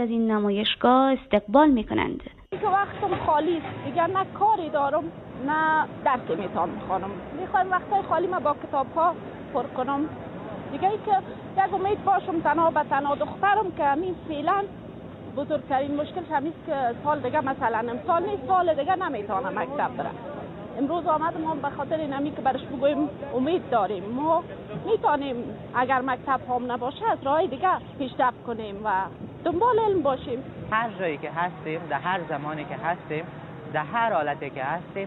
از این نمایشگاه استقبال میکنند. که وقتم خالی است دیگر، نه کاری دارم نه درسی میتونم بخونم. میخوایم وقتای خالی ما با کتاب ها پر کنم دیگه. ای که یک امید باشم تنها به تنها دخترم که همین فعلا بزرگترین مشکل همیست که سال دیگه مثلا امسال نیست، سال دیگه نمیتونه مکتب بره. امروز آمدم ما به خاطر اینمی که برش بگویم امید داریم ما میتونیم اگر مکتب هم نباشه از راه دیگه پیشرفت کنیم و دنبال علم باشیم. هر جایی که هستیم، در هر زمانی که هستیم، در هر حالتی که هستیم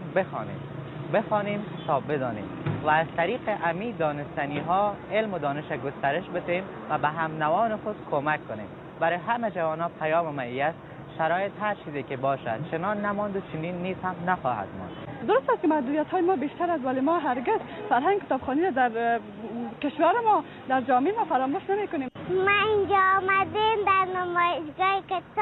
بخوانیم تا بدانیم و از طریق امی دانستنی ها علم و دانش گسترش بدیم و به هم نوان خود کمک کنیم. برای همه جوانان پیام معیت شرایط هر چیزی که باشد چنان نماند و چنین نیز هم نخواهد ماند. درست است که محدودیت‌های ما بیشتر است ولی ما هرگز فرهنگ کتابخوانی را در کشور ما در جامعه ما فراموش نمی‌کنیم. ما اینجا آمدیم در نمایشگاه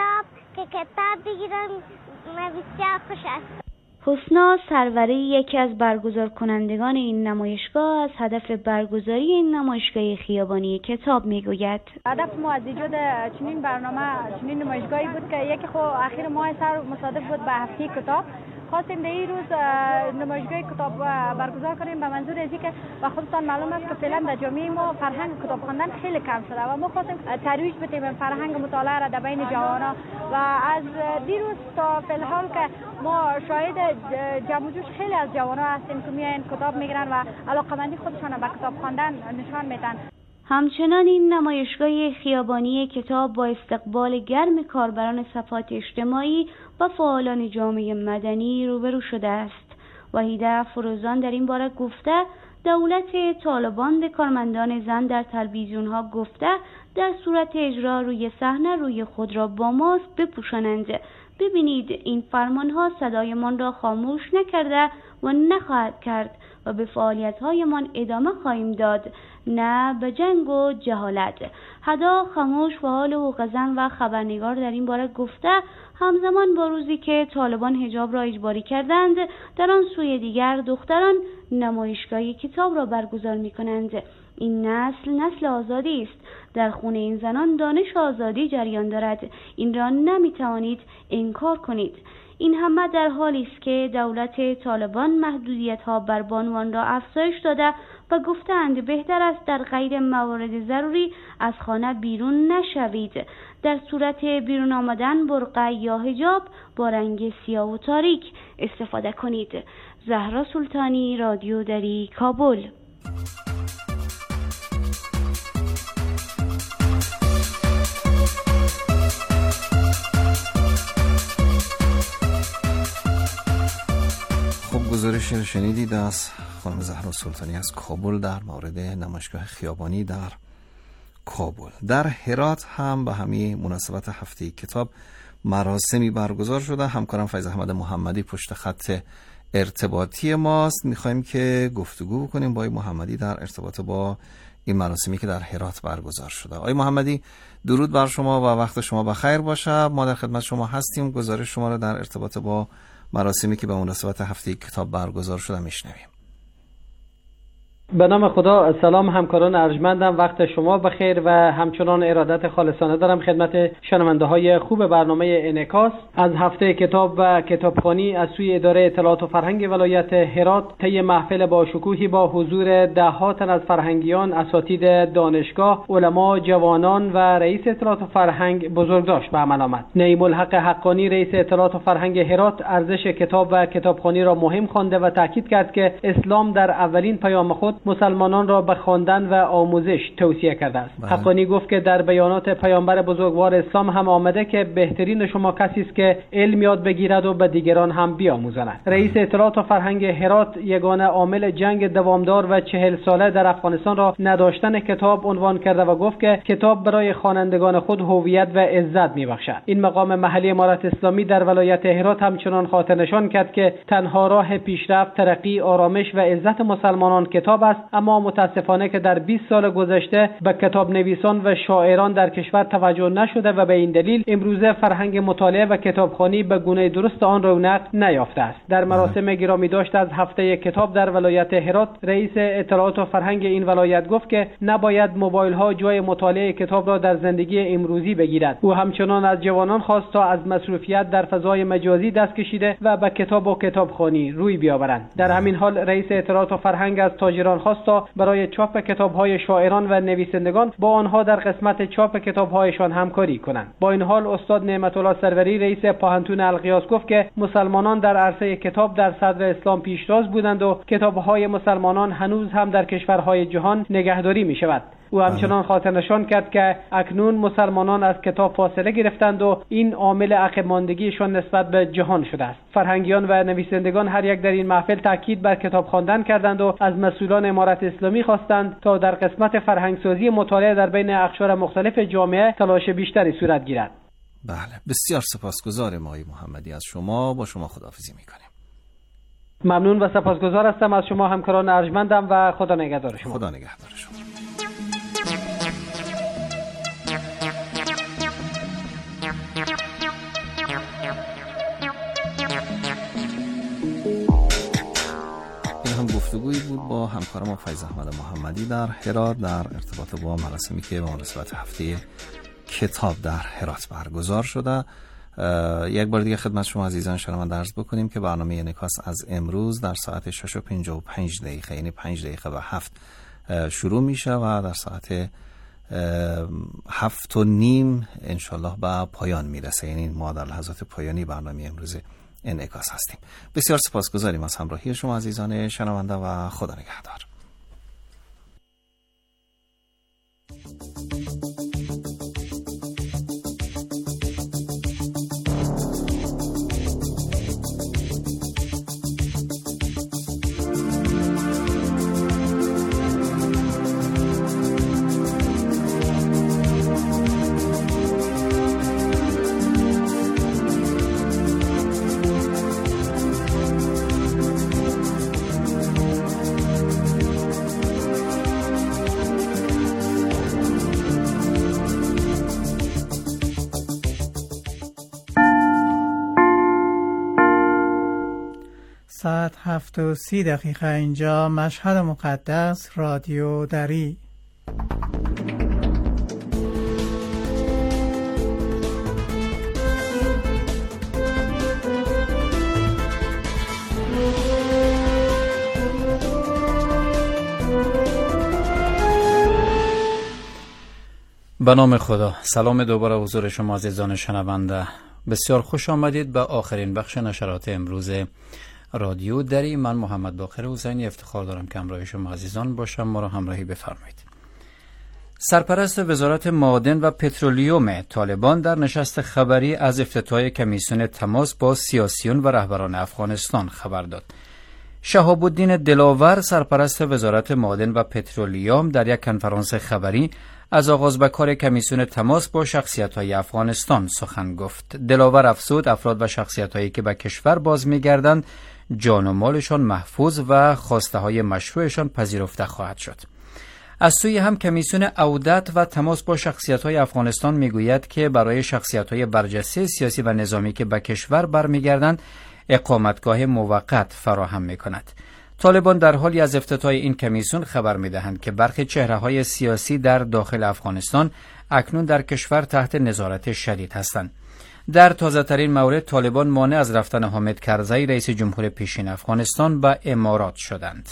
کتاب بگیرم، من بسیار خوش است. حسنا سروری یکی از برگزار کنندگان این نمایشگاه از هدف برگزاری این نمایشگاه خیابانی کتاب میگوید. هدف ما از ایجاد چنین برنامه، چنین نمایشگاهی بود که یکی خو اخیر ماه سر مصادف بود به هفته کتاب. خواستیم در این روز نمایشگاه کتاب برگزار کنیم به منظور از اینکه و خودتان معلوم است که فعلا در جامعه ما فرهنگ کتاب خواندن خیلی کم شده و ما خواستیم ترویج بدیم فرهنگ مطالعه را در بین جوانان و از دیروز تا فعال که ما شاهد جمع و جوش خیلی از جوانان هستیم که میاین کتاب میگیرن و علاقه‌مندی خودشان به کتاب خواندن نشان میدن. همچنان این نمایشگاه خیابانی کتاب با استقبال گرم کاربران صفحات اجتماعی و فعالان جامعه مدنی روبرو شده است. وحیده فروزان در این باره گفته دولت طالبان به کارمندان زن در تلویزیون‌ها گفته در صورت اجرا روی صحنه روی خود را با ماسک بپوشانند. ببینید این فرمانها صدایمان را خاموش نکرده و نخواهد کرد و به فعالیت‌هایمان ادامه خواهیم داد، نه به جنگ و جهالت. هدا خاموش فعال حقوق زن و خبرنگار در این باره گفته همزمان با روزی که طالبان حجاب را اجباری کردند در آن سوی دیگر دختران نمایشگاه کتاب را برگزار می‌کنند. این نسل آزادی است. در خون این زنان دانش آزادی جریان دارد. این را نمی‌توانید انکار کنید. این همه در حالی است که دولت طالبان محدودیت‌ها بر بانوان را افزایش داده و گفتند بهتر است در غیر موارد ضروری از خانه بیرون نشوید. در صورت بیرون آمدن برقع یا حجاب با رنگ سیاه و تاریک استفاده کنید. زهرا سلطانی، رادیو دری، کابل. گزارش شنیدید از خانم زهرا سلطانی از کابل در مورد نمایشگاه خیابانی در کابل. در هرات هم به همین مناسبت هفته کتاب مراسمی برگزار شده. همکارم فیض احمد محمدی پشت خط ارتباطی ماست. میخوایم که گفتگو بکنیم با محمدی در ارتباط با این مراسمی که در هرات برگزار شده. آقای محمدی درود بر شما و وقت شما بخیر باشه. ما در خدمت شما هستیم. گزارش شما رو در ارتباط با مراسمی که به مناسبت هفته کتاب برگزار شده میشنویم. به نام خدا. سلام همکاران ارجمندم، وقت شما بخیر و همچنان ارادت خالصانه دارم خدمت شنونده های خوب برنامه انعکاس. از هفته کتاب و کتابخوانی از سوی اداره اطلاعات و فرهنگ ولایت هرات طی محفل با شکوهی با حضور ده‌ها تن از فرهنگیان، اساتید دانشگاه، علما، جوانان و رئیس اطلاعات و فرهنگ بزرگداشت به عمل آمد. نعیم الحق حقانی رئیس اطلاعات و فرهنگ هرات ارزش کتاب و کتابخوانی را مهم خوانده و تاکید کرد که اسلام در اولین پیام خود مسلمانان را به خواندن و آموزش توصیه کرده است. حقانی گفت که در بیانات پیامبر بزرگوار اسلام هم آمده که بهترین شما کسی است که علم یاد بگیرد و به دیگران هم بیاموزاند. رئیس اطلاعات و فرهنگ هرات یگانه عامل جنگ دوامدار و 40 ساله در افغانستان را نداشتن کتاب عنوان کرده و گفت که کتاب برای خوانندگان خود هویت و عزت میبخشد. این مقام محلی امارت اسلامی در ولایت هرات همچنان خاطر نشان کرد که تنها راه پیشرفت، ترقی، آرامش و عزت مسلمانان کتاب است، اما متاسفانه که در 20 سال گذشته به کتاب نویسان و شاعران در کشور توجه نشده و به این دلیل امروزه فرهنگ مطالعه و کتابخوانی به گونه درست آن رونق نیافته است. در مراسم گرامی داشت از هفته کتاب در ولایت هرات، رئیس اطلاعات و فرهنگ این ولایت گفت که نباید موبایل ها جای مطالعه کتاب را در زندگی امروزی بگیرد. او همچنان از جوانان خواست تا از مصروفیت در فضای مجازی دست کشیده و به کتاب و کتابخوانی روی بیاورند. در همین حال رئیس اطلاعات و فرهنگ از تاجران خواست تا برای چاپ کتاب‌های شاعران و نویسندگان با آنها در قسمت چاپ کتاب‌هایشان همکاری کنند. با این حال استاد نعمت الله سروری رئیس پاهنتون القیاس گفت که مسلمانان در عرصه کتاب در صدر اسلام پیشتاز بودند و کتاب‌های مسلمانان هنوز هم در کشورهای جهان نگهداری می‌شود. او همچنان خاطر نشان کرد که اکنون مسلمانان از کتاب فاصله گرفتند و این عامل عقب ماندگیشان نسبت به جهان شده است. فرهنگیان و نویسندگان هر یک در این محفل تاکید بر کتاب خواندن کردند و از مسئولان امارت اسلامی خواستند تا در قسمت فرهنگسازی مطالعه در بین اقشار مختلف جامعه تلاش بیشتری صورت گیرد. بله، بسیار سپاسگزارم آقای محمدی از شما. با شما خداحافظی می‌کنیم. ممنون و سپاسگزار هستم از شما همکاران ارجمندم و خدا نگهدار شما. خدا نگهدار شما. گفتگویی بود با همکارم فیض احمد محمدی در هرات در ارتباط با مراسمی که به مناسبت هفته کتاب در هرات برگزار شده. یک بار دیگه خدمت شما عزیزان شنونده عرض بکنیم که برنامه انعکاس از امروز در ساعت 6:55 یعنی 5 دقیقه و 7 شروع میشه و در ساعت 7:30 انشالله به پایان میرسه. یعنی ما در لحظات پایانی برنامه امروز انعکاس هستیم. بسیار سپاسگزاریم از همراهی شما عزیزان شنونده و خدا نگهدار. ساعت 7:30 اینجا مشهد مقدس رادیو دری. به نام خدا. سلام دوباره حضور شما عزیزان شنونده. بسیار خوش آمدید به آخرین بخش نشرات امروز رادیو دری. من محمد باقر حسینی افتخار دارم که همراه شما عزیزان باشم. ما را همراهی بفرمایید. سرپرست وزارت معادن و پترولیوم طالبان در نشست خبری از افتتاح کمیسیون تماس با سیاسیون و رهبران افغانستان خبر داد. شهاب الدین دلاور سرپرست وزارت معادن و پترولیوم در یک کنفرانس خبری از آغاز به کار کمیسیون تماس با شخصیت‌های افغانستان سخن گفت. دلاور افزود افراد و شخصیت‌هایی که به کشور باز می‌گردند جان و مالشان محفوظ و خواسته‌های مشروعشان پذیرفته خواهد شد. از سوی هم کمیسیون عودت و تماس با شخصیت‌های افغانستان می‌گوید که برای شخصیت‌های برجسته سیاسی و نظامی که به کشور برمیگردند اقامتگاه موقت فراهم می‌کند. طالبان در حالی از افتتاح این کمیسیون خبر می‌دهند که برخی چهره‌های سیاسی در داخل افغانستان اکنون در کشور تحت نظارت شدید هستند. در تازه‌ترین مورد طالبان مانع از رفتن حامد کرزی رئیس جمهور پیشین افغانستان به امارات شدند.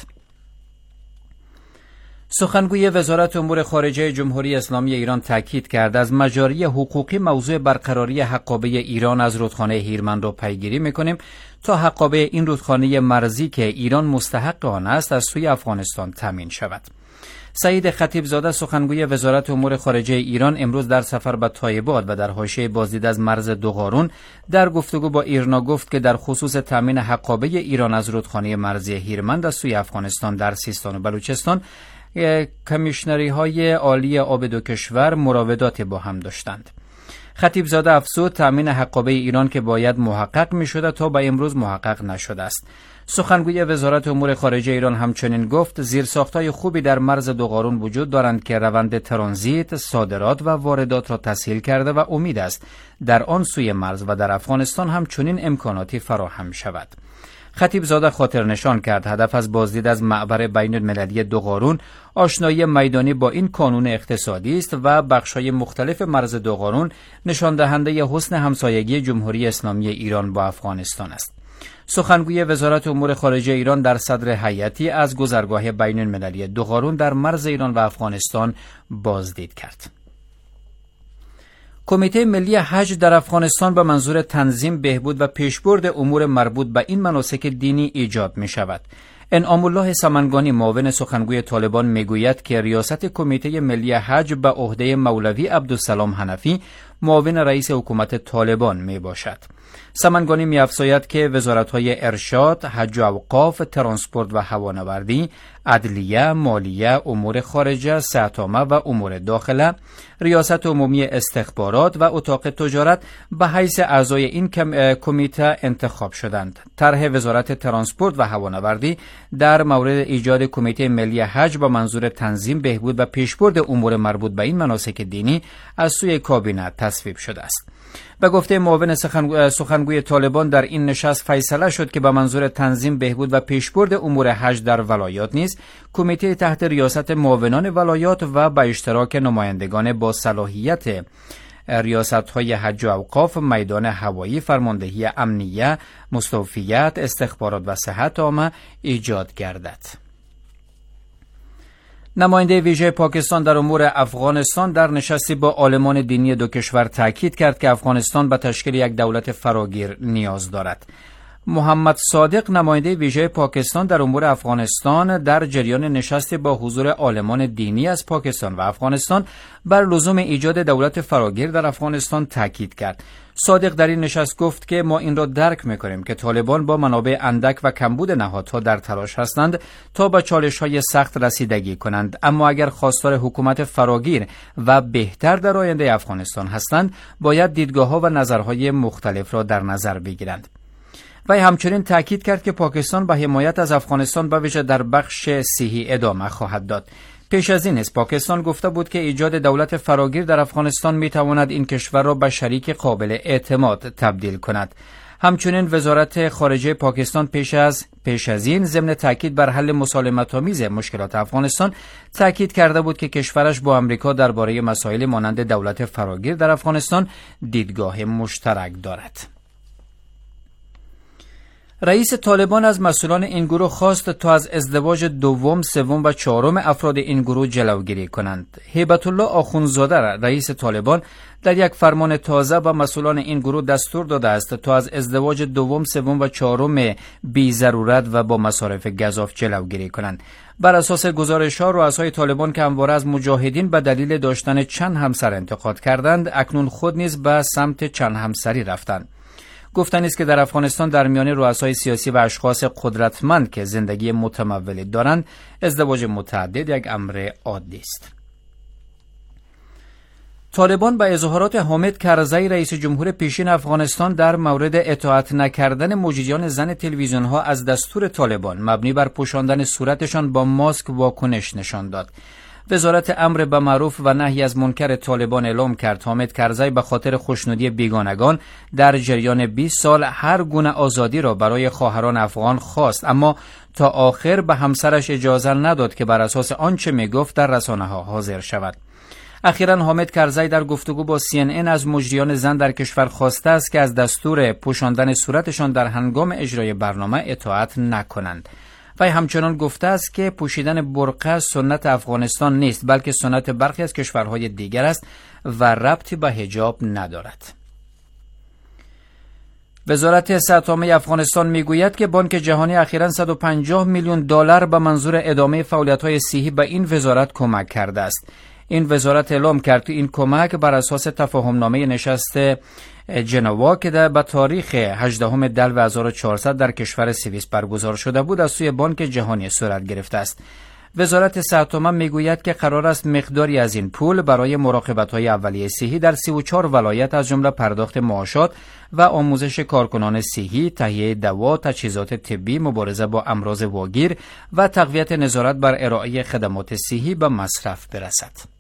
سخنگوی وزارت امور خارجه جمهوری اسلامی ایران تاکید کرد از مجاری حقوقی موضوع برقراری حقابه ایران از رودخانه هیرمند را پیگیری می‌کنیم تا حقابه این رودخانه مرزی که ایران مستحق آن است از سوی افغانستان تامین شود. سعید خطیبزاده سخنگوی وزارت امور خارجه ایران امروز در سفر به تایباد و در حاشیه بازدید از مرز دوغارون در گفتگو با ایرنا گفت که در خصوص تامین حقابه ایران از رودخانه مرزی هیرمند از سوی افغانستان در سیستان و بلوچستان کمیشنری های عالی آب دو کشور مراودات با هم داشتند. خطیب زاده افزود تامین حقابه ایران که باید محقق می شده تا به امروز محقق نشده است. سخنگوی وزارت امور خارجه ایران همچنین گفت زیرساخت‌های خوبی در مرز دو قارون وجود دارند که روند ترانزیت، صادرات و واردات را تسهیل کرده و امید است در آن سوی مرز و در افغانستان همچنین امکاناتی فراهم شود. خطیب زاده خاطر نشان کرد هدف از بازدید از معبر بین المللی دو قارون آشنایی میدانی با این کانون اقتصادی است و بخش‌های مختلف مرز دو قارون نشان دهنده حسن همسایگی جمهوری اسلامی ایران با افغانستان است. سخنگوی وزارت امور خارجه ایران در صدر هیئتی از گذرگاه بین المللی دو قارون در مرز ایران و افغانستان بازدید کرد. کمیته ملی حج در افغانستان به منظور تنظیم، بهبود و پیشبرد امور مربوط به این مناسک دینی ایجاد می شود. انعام الله سمنگانی معاون سخنگوی طالبان میگوید که ریاست کمیته ملی حج به عهده مولوی عبدالسلام حنفی معاون رئیس حکومت طالبان می باشد. سمنگانی می افزاید که وزارت‌های ارشاد، حج و اوقاف، ترانسپورت و هوانوردی، عدلیه، مالیه، امور خارجه، صحت عامه و امور داخله، ریاست عمومی استخبارات و اتاق تجارت به حیث اعضای این کمیته انتخاب شدند. طرح وزارت ترانسپورت و هوانوردی در مورد ایجاد کمیته ملی حج با منظور تنظیم، بهبود و پیشبرد امور مربوط به این مناسک دینی از سوی کابینه تصویب شده است. به گفته معاون سخنگوی طالبان در این نشست فیصله شد که به منظور تنظیم، بهبود و پیشبرد امور حج در ولایات نیز کمیته تحت ریاست معاونان ولایات و به اشتراک نمایندگان با صلاحیت ریاست‌های حج و اوقاف، میدان هوایی، فرماندهی امنیه، مستوفیت، استخبارات و صحت عامه ایجاد گردد. نماینده ویژه پاکستان در امور افغانستان در نشستی با عالمان دینی دو کشور تاکید کرد که افغانستان به تشکیل یک دولت فراگیر نیاز دارد. محمد صادق نماینده ویژه پاکستان در امور افغانستان در جریان نشستی با حضور عالمان دینی از پاکستان و افغانستان بر لزوم ایجاد دولت فراگیر در افغانستان تاکید کرد. صادق در این نشست گفت که ما این را درک می‌کنیم که طالبان با منابع اندک و کمبود نهادها در تلاش هستند تا به چالش‌های سخت رسیدگی کنند، اما اگر خواستار حکومت فراگیر و بهتر در آینده افغانستان هستند باید دیدگاه‌ها و نظرهای مختلف را در نظر بگیرند. و همچنین تاکید کرد که پاکستان به حمایت از افغانستان به ویژه در بخش صحی ادامه خواهد داد. پیش از این پاکستان گفته بود که ایجاد دولت فراگیر در افغانستان می تواند این کشور را به شریک قابل اعتماد تبدیل کند. همچنین وزارت خارجه پاکستان پیش از این ضمن تاکید بر حل مسالمت‌آمیز مشکلات افغانستان تاکید کرده بود که کشورش با امریکا درباره مسائل مانند دولت فراگیر در افغانستان دیدگاه مشترک دارد. رئیس طالبان از مسئولان این گروه خواست تا از ازدواج دوم، سوم و چهارم افراد این گروه جلوگیری کنند. هیبت الله آخوندزاده رئیس طالبان در یک فرمان تازه به مسئولان این گروه دستور داده است تا از ازدواج دوم، سوم و چهارم بی ضرورت و با مصارف گزاف جلوگیری کنند. بر اساس گزارش‌ها رؤسای طالبان که همواره از مجاهدین به دلیل داشتن چند همسر انتقاد کردند، اکنون خود نیز به سمت چند همسری رفتند. گفتنی است که در افغانستان در میان رؤسای سیاسی و اشخاص قدرتمند که زندگی متمولی دارند، ازدواج متعدد یک امر عادی است. طالبان به اظهارات حامد کرزی رئیس جمهور پیشین افغانستان در مورد اطاعت نکردن مجریان زن تلویزیون‌ها از دستور طالبان مبنی بر پوشاندن صورتشان با ماسک واکنش نشان داد. وزارت امر به معروف و نهی از منکر طالبان اعلام کرد حامد کرزی به خاطر خوشنودی بیگانگان در جریان 20 سال هر گونه آزادی را برای خواهران افغان خواست، اما تا آخر به همسرش اجازه نداد که بر اساس آنچه میگفت در رسانه‌ها حاضر شود. اخیراً حامد کرزی در گفتگو با CNN از مجریان زن در کشور خواسته است که از دستور پوشاندن صورتشان در هنگام اجرای برنامه اطاعت نکنند. و همچنان گفته است که پوشیدن برقع سنت افغانستان نیست، بلکه سنت برخی از کشورهای دیگر است و ربطی به حجاب ندارد. وزارت صحت عامه افغانستان میگوید که بانک جهانی اخیراً 150 میلیون دلار به منظور ادامه فعالیت‌های صحی به این وزارت کمک کرده است. این وزارت اعلام کرد که این کمک بر اساس تفاهمنامه نشست جنوا که به تاریخ 18 دلو 1400 در کشور سوئیس برگزار شده بود از سوی بانک جهانی صورت گرفته است. وزارت صحت عامه میگوید که قرار است مقداری از این پول برای مراقبت‌های اولیه صحی در 34 ولایت از جمله پرداخت معاشات و آموزش کارکنان صحی، تهیه دوا، تجهیزات طبی، مبارزه با امراض واگیر و تقویت نظارت بر ارائه خدمات صحی به مصرف برسد.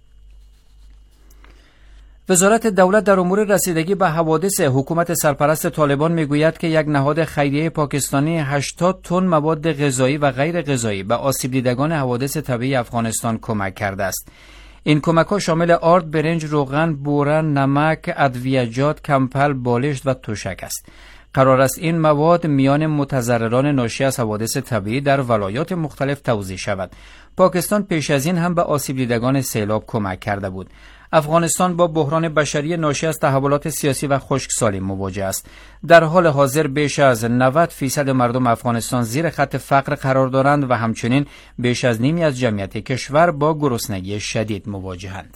وزارت دولت در امور رسیدگی به حوادث حکومت سرپرست طالبان میگوید که یک نهاد خیریه پاکستانی 80 تن مواد غذایی و غیر غذایی به آسیب دیدگان حوادث طبیعی افغانستان کمک کرده است. این کمک‌ها شامل آرد، برنج، روغن، بوره، نمک، ادویه‌جات، کمپل، بالشت و تشک است. قرار است این مواد میان متضرران ناشی از حوادث طبیعی در ولایات مختلف توزیع شود. پاکستان پیش از این هم به آسیب دیدگان سیلاب کمک کرده بود. افغانستان با بحران بشری ناشی از تحولات سیاسی و خشکسالی مواجه است. در حال حاضر بیش از 90% مردم افغانستان زیر خط فقر قرار دارند و همچنین بیش از نیمی از جمعیت کشور با گرسنگی شدید مواجهند.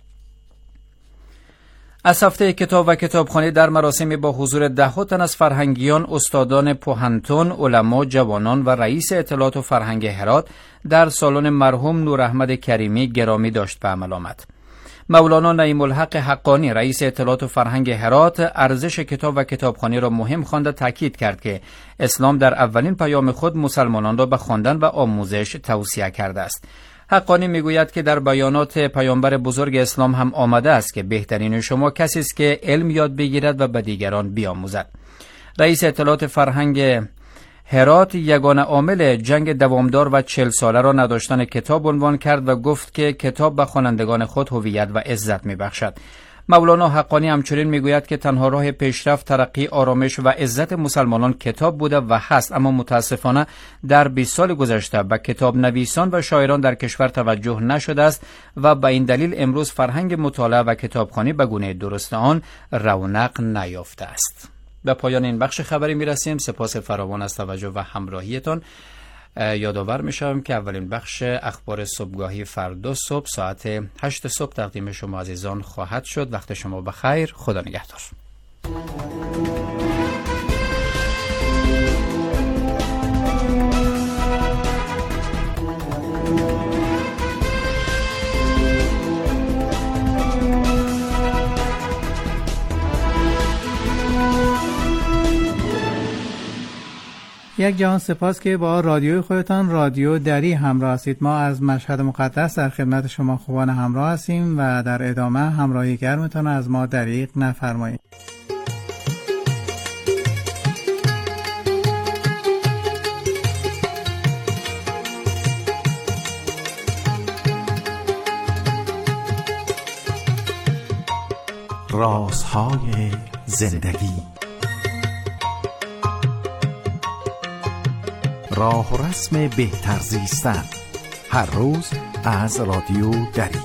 از هفته کتاب و کتابخوانی در مراسمی با حضور 10 تن از فرهنگیان، استادان پوهنتون، علما، جوانان و رئیس اطلاعات و فرهنگ هرات در سالن مرحوم نور احمد کریمی گرامی داشت به عمل آمد. مولانا نعیم الحق حقانی رئیس اطلاعات و فرهنگ هرات ارزش کتاب و کتابخوانی را مهم خوانده تاکید کرد که اسلام در اولین پیام خود مسلمانان را به خواندن و آموزش توصیه کرده است. حقانی میگوید که در بیانات پیامبر بزرگ اسلام هم آمده است که بهترین شما کسی است که علم یاد بگیرد و به دیگران بیاموزد. رئیس اطلاعات فرهنگ هرات یگانه عامل جنگ دوامدار و 40 ساله را نداشتن کتاب عنوان کرد و گفت که کتاب به خوانندگان خود هویت و عزت میبخشد. مولانا حقانی همچنین میگوید که تنها راه پیشرفت، ترقی، آرامش و عزت مسلمانان کتاب بوده و هست، اما متاسفانه در 20 سال گذشته به کتاب نویسان و شاعران در کشور توجه نشده است و به این دلیل امروز فرهنگ مطالعه و کتابخوانی به گونه درست آن رونق نیافته است. به پایان این بخش خبری میرسیم. سپاس فراوان از توجه و همراهیتان. یادآور میشم که اولین بخش اخبار صبحگاهی فردا صبح ساعت 8 صبح تقدیم شما عزیزان خواهد شد. وقت شما بخیر. خدا نگهدار. یک جهان سپاس که با رادیوی خودتان رادیو دری همراه هستید. ما از مشهد مقدس در خدمت شما خوبان همراه هستیم و در ادامه همراهی گرمتان از ما دریغ نفرمایید. رازهای زندگی، راه و رسم بهتر زیستن، هر روز از رادیو دری.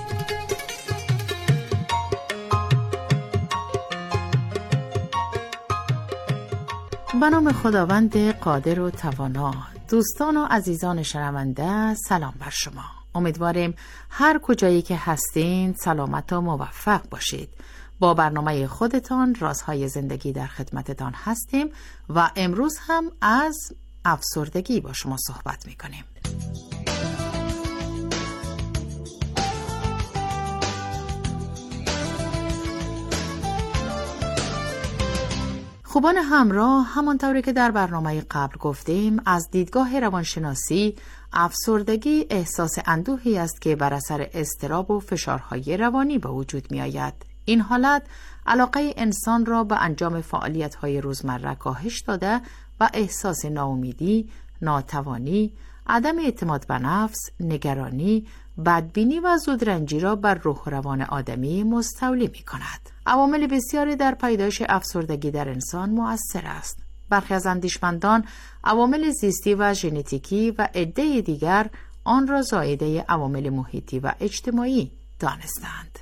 به نام خداوند قادر و توانا. دوستان و عزیزان شنونده، سلام بر شما. امیدواریم هر کجایی که هستین سلامت و موفق باشید. با برنامه خودتان رازهای زندگی در خدمتتان هستیم و امروز هم از افسردگی با شما صحبت میکنیم. خوبان همراه، همانطوری که در برنامه قبل گفتیم، از دیدگاه روانشناسی افسردگی احساس اندوهی است که بر اثر اضطراب و فشارهای روانی به وجود می آید. این حالت علاقه انسان را به انجام فعالیت‌های روزمره کاهش داده و احساس ناامیدی، ناتوانی، عدم اعتماد به نفس، نگرانی، بدبینی و زودرنجی را بر روح و روان آدمی مستولی می کند. عوامل بسیاری در پیدایش افسردگی در انسان مؤثر است. برخی از اندیشمندان عوامل زیستی و ژنتیکی و عده دیگر آن را زایده عوامل محیطی و اجتماعی دانستند.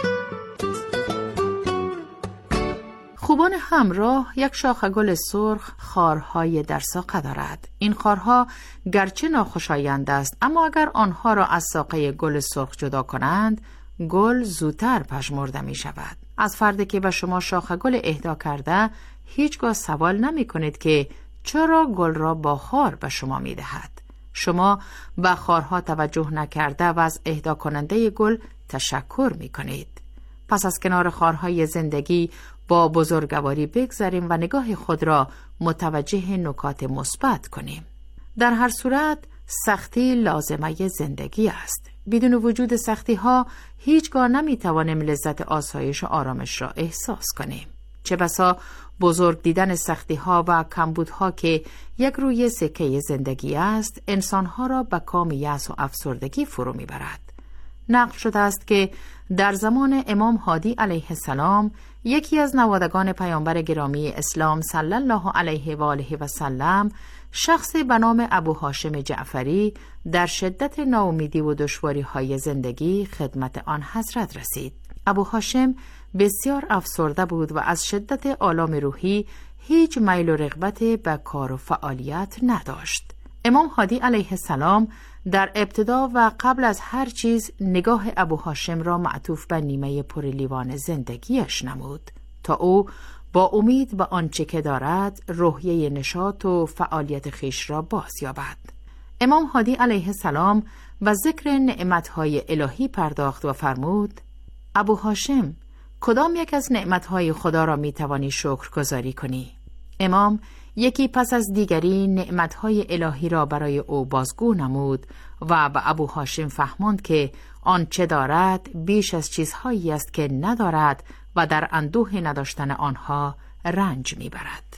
خوبان همراه، یک شاخه گل سرخ خارهای در ساقه دارد. این خارها گرچه ناخوشایند است، اما اگر آنها را از ساقه گل سرخ جدا کنند، گل زودتر پژمرده می شود. از فردی که به شما شاخه گل اهدا کرده هیچگاه سوال نمی کنید که چرا گل را با خار به شما می دهد. شما به خارها توجه نکرده و از اهدا کننده گل تشکر می کنید. پس از کنار خارهای زندگی با بزرگواری بگذاریم و نگاه خود را متوجه نکات مثبت کنیم. در هر صورت سختی لازمه زندگی است. بدون وجود سختی ها هیچگاه نمی توانیم لذت آسایش و آرامش را احساس کنیم. چه بسا بزرگ دیدن سختی ها و کمبودها که یک روی سکه زندگی است انسان ها را به کام یأس و افسردگی فرو می برد. نقل شده است که در زمان امام هادی علیه السلام یکی از نوادگان پیامبر گرامی اسلام صلی الله علیه و آله و سلم شخص به نام ابو هاشم جعفری در شدت ناامیدی و دشواری‌های زندگی خدمت آن حضرت رسید. ابو هاشم بسیار افسرده بود و از شدت آلام روحی هیچ میل و رغبت به کار و فعالیت نداشت. امام هادی علیه السلام در ابتدا و قبل از هر چیز نگاه ابو هاشم را معطوف به نیمه پر لیوان زندگیش نمود تا او با امید به آنچه که دارد روحیه نشاط و فعالیت خیش را باز یابد. امام هادی علیه السلام به ذکر نعمتهای الهی پرداخت و فرمود: ابو هاشم، کدام یک از نعمتهای خدا را می توانی شکرگزاری کنی؟ امام یکی پس از دیگری نعمتهای الهی را برای او بازگو نمود و به ابو هاشم فهماند که آنچه دارد بیش از چیزهایی است که ندارد و در اندوه نداشتن آنها رنج میبرد.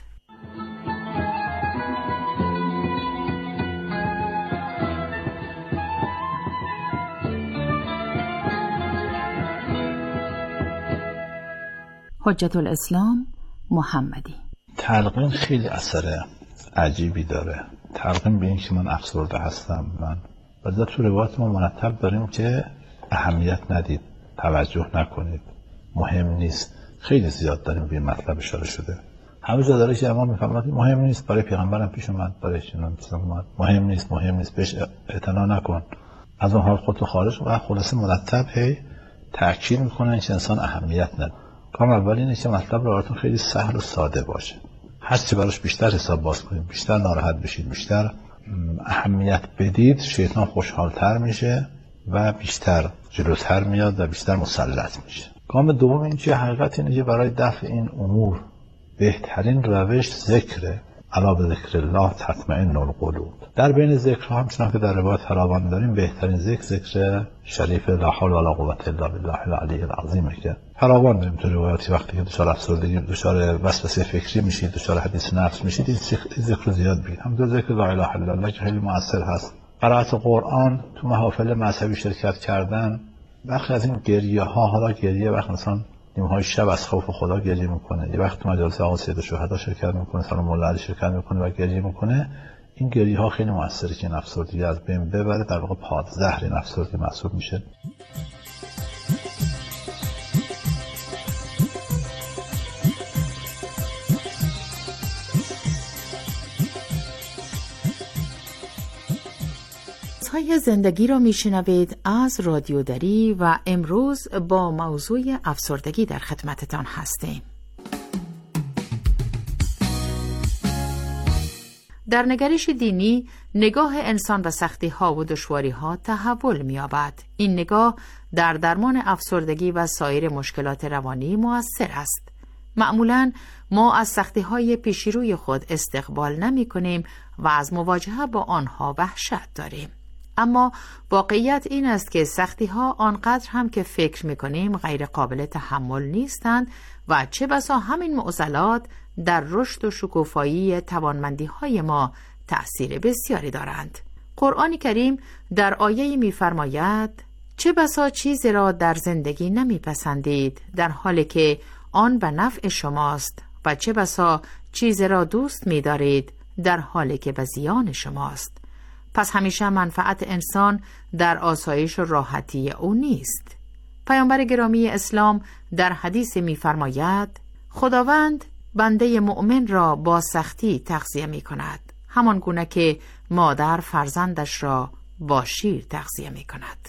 حجت الاسلام محمدی: تلقین خیلی اثر عجیبی داره. تلقین به این که من افسرده هستم، من بعضی تو روایات ما مرتب داریم که اهمیت ندید، توجه نکنید، مهم نیست. خیلی زیاد داریم به این مطلب اشاره شده. همه جا داره که امام میفرماید مهم نیست، برای پیغمبرم پیش اومد، برای چنان مهم نیست، بهش اعتنا نکن، از اون حال خودتو خارج. و خلاصه مرتب تاکید میکنن که انسان اهمیت نده. کام اول اینه که مطلب رو براتون خیلی سهل و ساده باشه. هر چی براش بیشتر حساب باز کنید، بیشتر ناراحت بشید، بیشتر اهمیت بدید، شیطان خوشحالتر میشه و بیشتر جلوتر میاد و بیشتر مسلط میشه. گام دوم این که حقیقت اینه که برای دفع این امور بهترین روش ذکره. الا به ذکر الله تطمئن القلوب. در بین ذکرها همچنان که در روایت فراوان داریم بهترین ذکر شریف لا حول ولا قوة الا بالله العلی العظیم که فراوان داریم تو روایاتی. وقتی که دچار افسردگی، دچار وسوسه فکری میشید، دچار حدیث نفس میشید، این ذکر زیاد بگید. همونطور ذکر لا اله الا الله که خیلی مؤثر هست. قرائت قرآن، تو محافل مذهبی شرکت کردن، بخش از این گریه ها، حالا گریه وقت مثلا نیمهای شب از خوف خدا گریه میکنه، یه وقت تو مجالس آقا سید الشهدا شرکت میکنه، سلام مولا علی شرکت میکنه و گریه میکنه. این گریه ها خیلی موثره که این افسردگی از بین ببره، در واقع پادزهر این افسردگی محسوب میشه. های زندگی را میشنوید از رادیو دری و امروز با موضوع افسردگی در خدمتتان هستیم. در نگرش دینی نگاه انسان به سختی ها و دشواری ها تحول می‌یابد. این نگاه در درمان افسردگی و سایر مشکلات روانی مؤثر است. معمولاً ما از سختی های پیش روی خود استقبال نمی کنیم و از مواجهه با آنها وحشت داریم. اما واقعیت این است که سختی ها آنقدر هم که فکر می کنیم غیر قابل تحمل نیستند و چه بسا همین معضلات در رشد و شکوفایی توانمندی های ما تأثیر بسیاری دارند. قرآن کریم در آیه می فرماید: چه بسا چیزی را در زندگی نمی پسندید در حالی که آن به نفع شماست و چه بسا چیزی را دوست می دارید در حالی که به زیان شماست. پس همیشه منفعت انسان در آسایش و راحتی او نیست. پیامبر گرامی اسلام در حدیث می فرماید: خداوند بنده مؤمن را با سختی تغذیه می کند، همان گونه که مادر فرزندش را با شیر تغذیه می کند.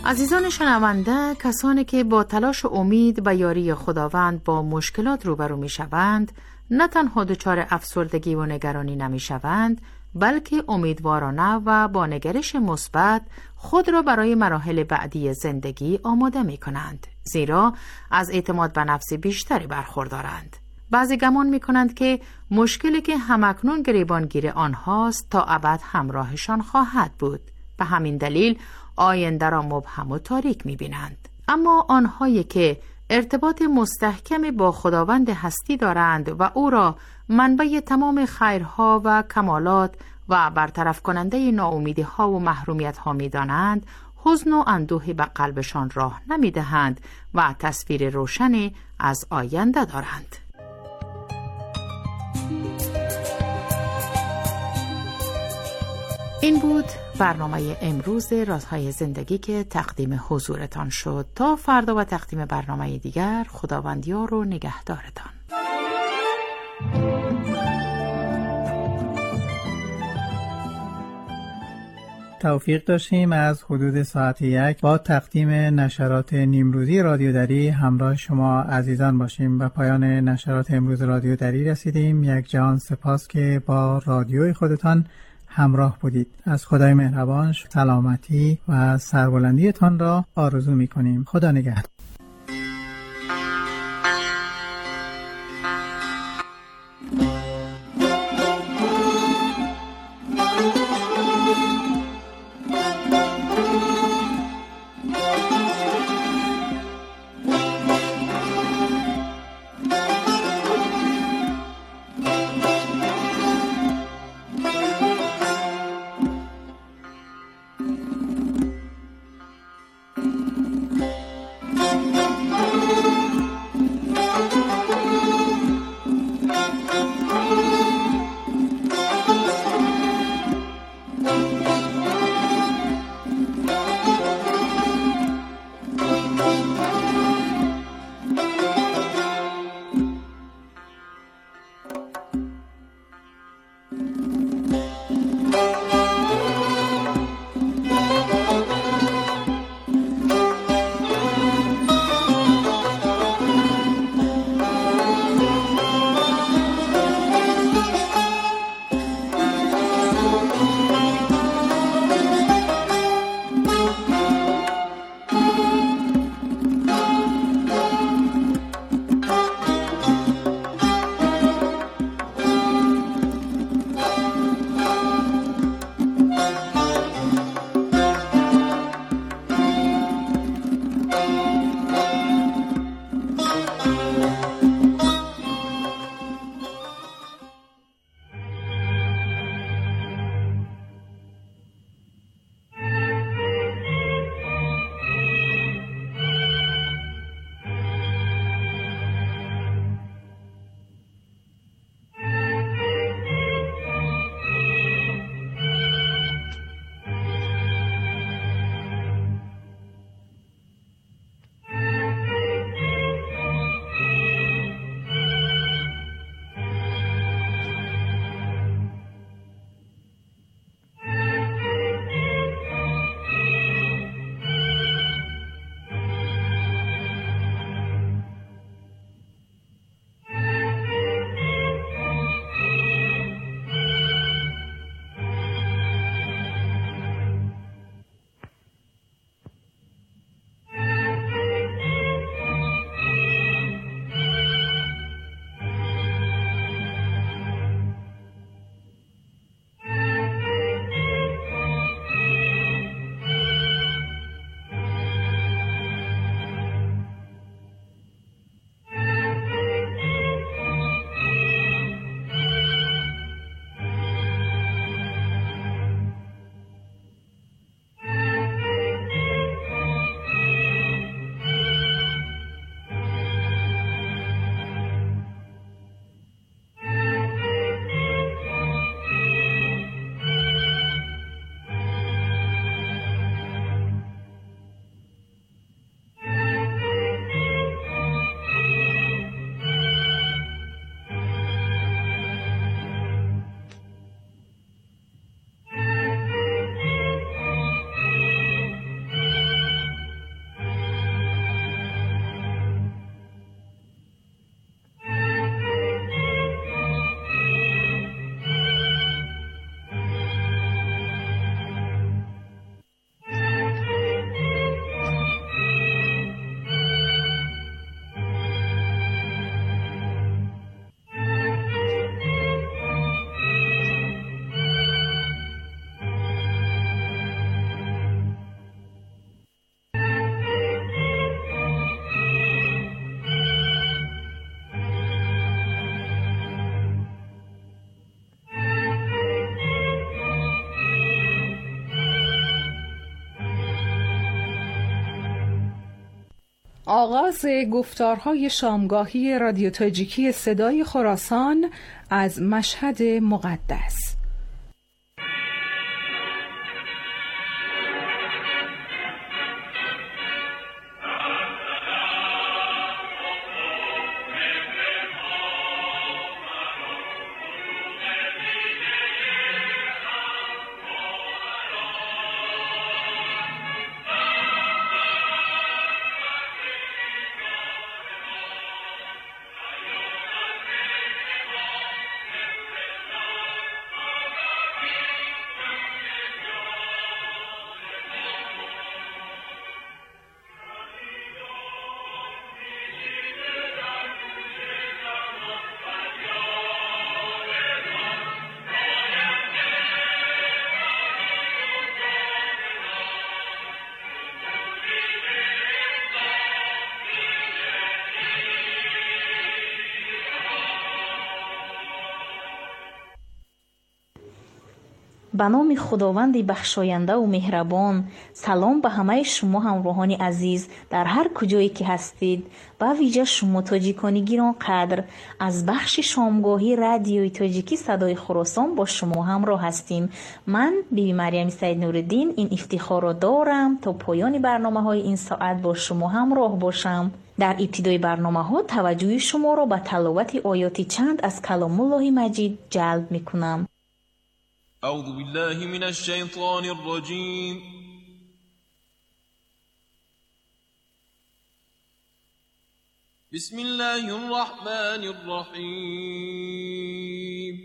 عزیزان شنونده، کسانی که با تلاش و امید به یاری خداوند با مشکلات روبرو می شوند، نه تنها دچار افسردگی و نگرانی نمی شوند، بلکه امیدوارانه و با نگرش مثبت خود را برای مراحل بعدی زندگی آماده می کنند، زیرا از اعتماد به نفس بیشتری برخوردارند. بعضی گمان می کنند که مشکلی که همکنون گریبانگیر آنهاست تا ابد همراهشان خواهد بود. به همین دلیل آینده را مبهم و تاریک می بینند. اما آنهایی که ارتباط مستحکم با خداوند هستی دارند و او را منبع تمام خیرها و کمالات و برطرف کننده ناامیدی‌ها و محرومیت‌ها می‌دانند، حزن و اندوهی به قلبشان راه نمی‌دهند و تصویر روشنی از آینده دارند. این بود برنامه امروز رازهای زندگی که تقدیم حضورتان شد. تا فردا و تقدیم برنامه دیگر، خداوندیار و نگهدارتان. توفیق داشتیم از حدود ساعت 1 با تقدیم نشرات نیمروزی رادیو دری همراه شما عزیزان باشیم. به پایان نشرات امروز رادیو دری رسیدیم. یک جهان سپاس که با رادیوی خودتان همراه بودید. از خدای مهربان سلامتی و سربلندیتان را آرزو می کنیم. خدا نگهدار. آغاز گفتارهای شامگاهی رادیو تاجیکی صدای خراسان از مشهد مقدس. به نام خداوند بخشاینده و مهربان. سلام به همه شما همراهان عزیز در هر کجایی که هستید، به ویژه شما تاجیکان گران قدر. از بخش شامگاهی رادیوی تاجیکی صدای خراسان با شما همراه هستیم. من بیبی مریم سید نورالدین این افتخار را دارم تا پایان برنامه‌های این ساعت با شما همراه باشم. در ابتدای برنامه‌ها توجه شما را به تلاوت آیاتی چند از کلام الله مجید جلب می‌کنم. أعوذ بالله من الشيطان الرجيم. بسم الله الرحمن الرحيم.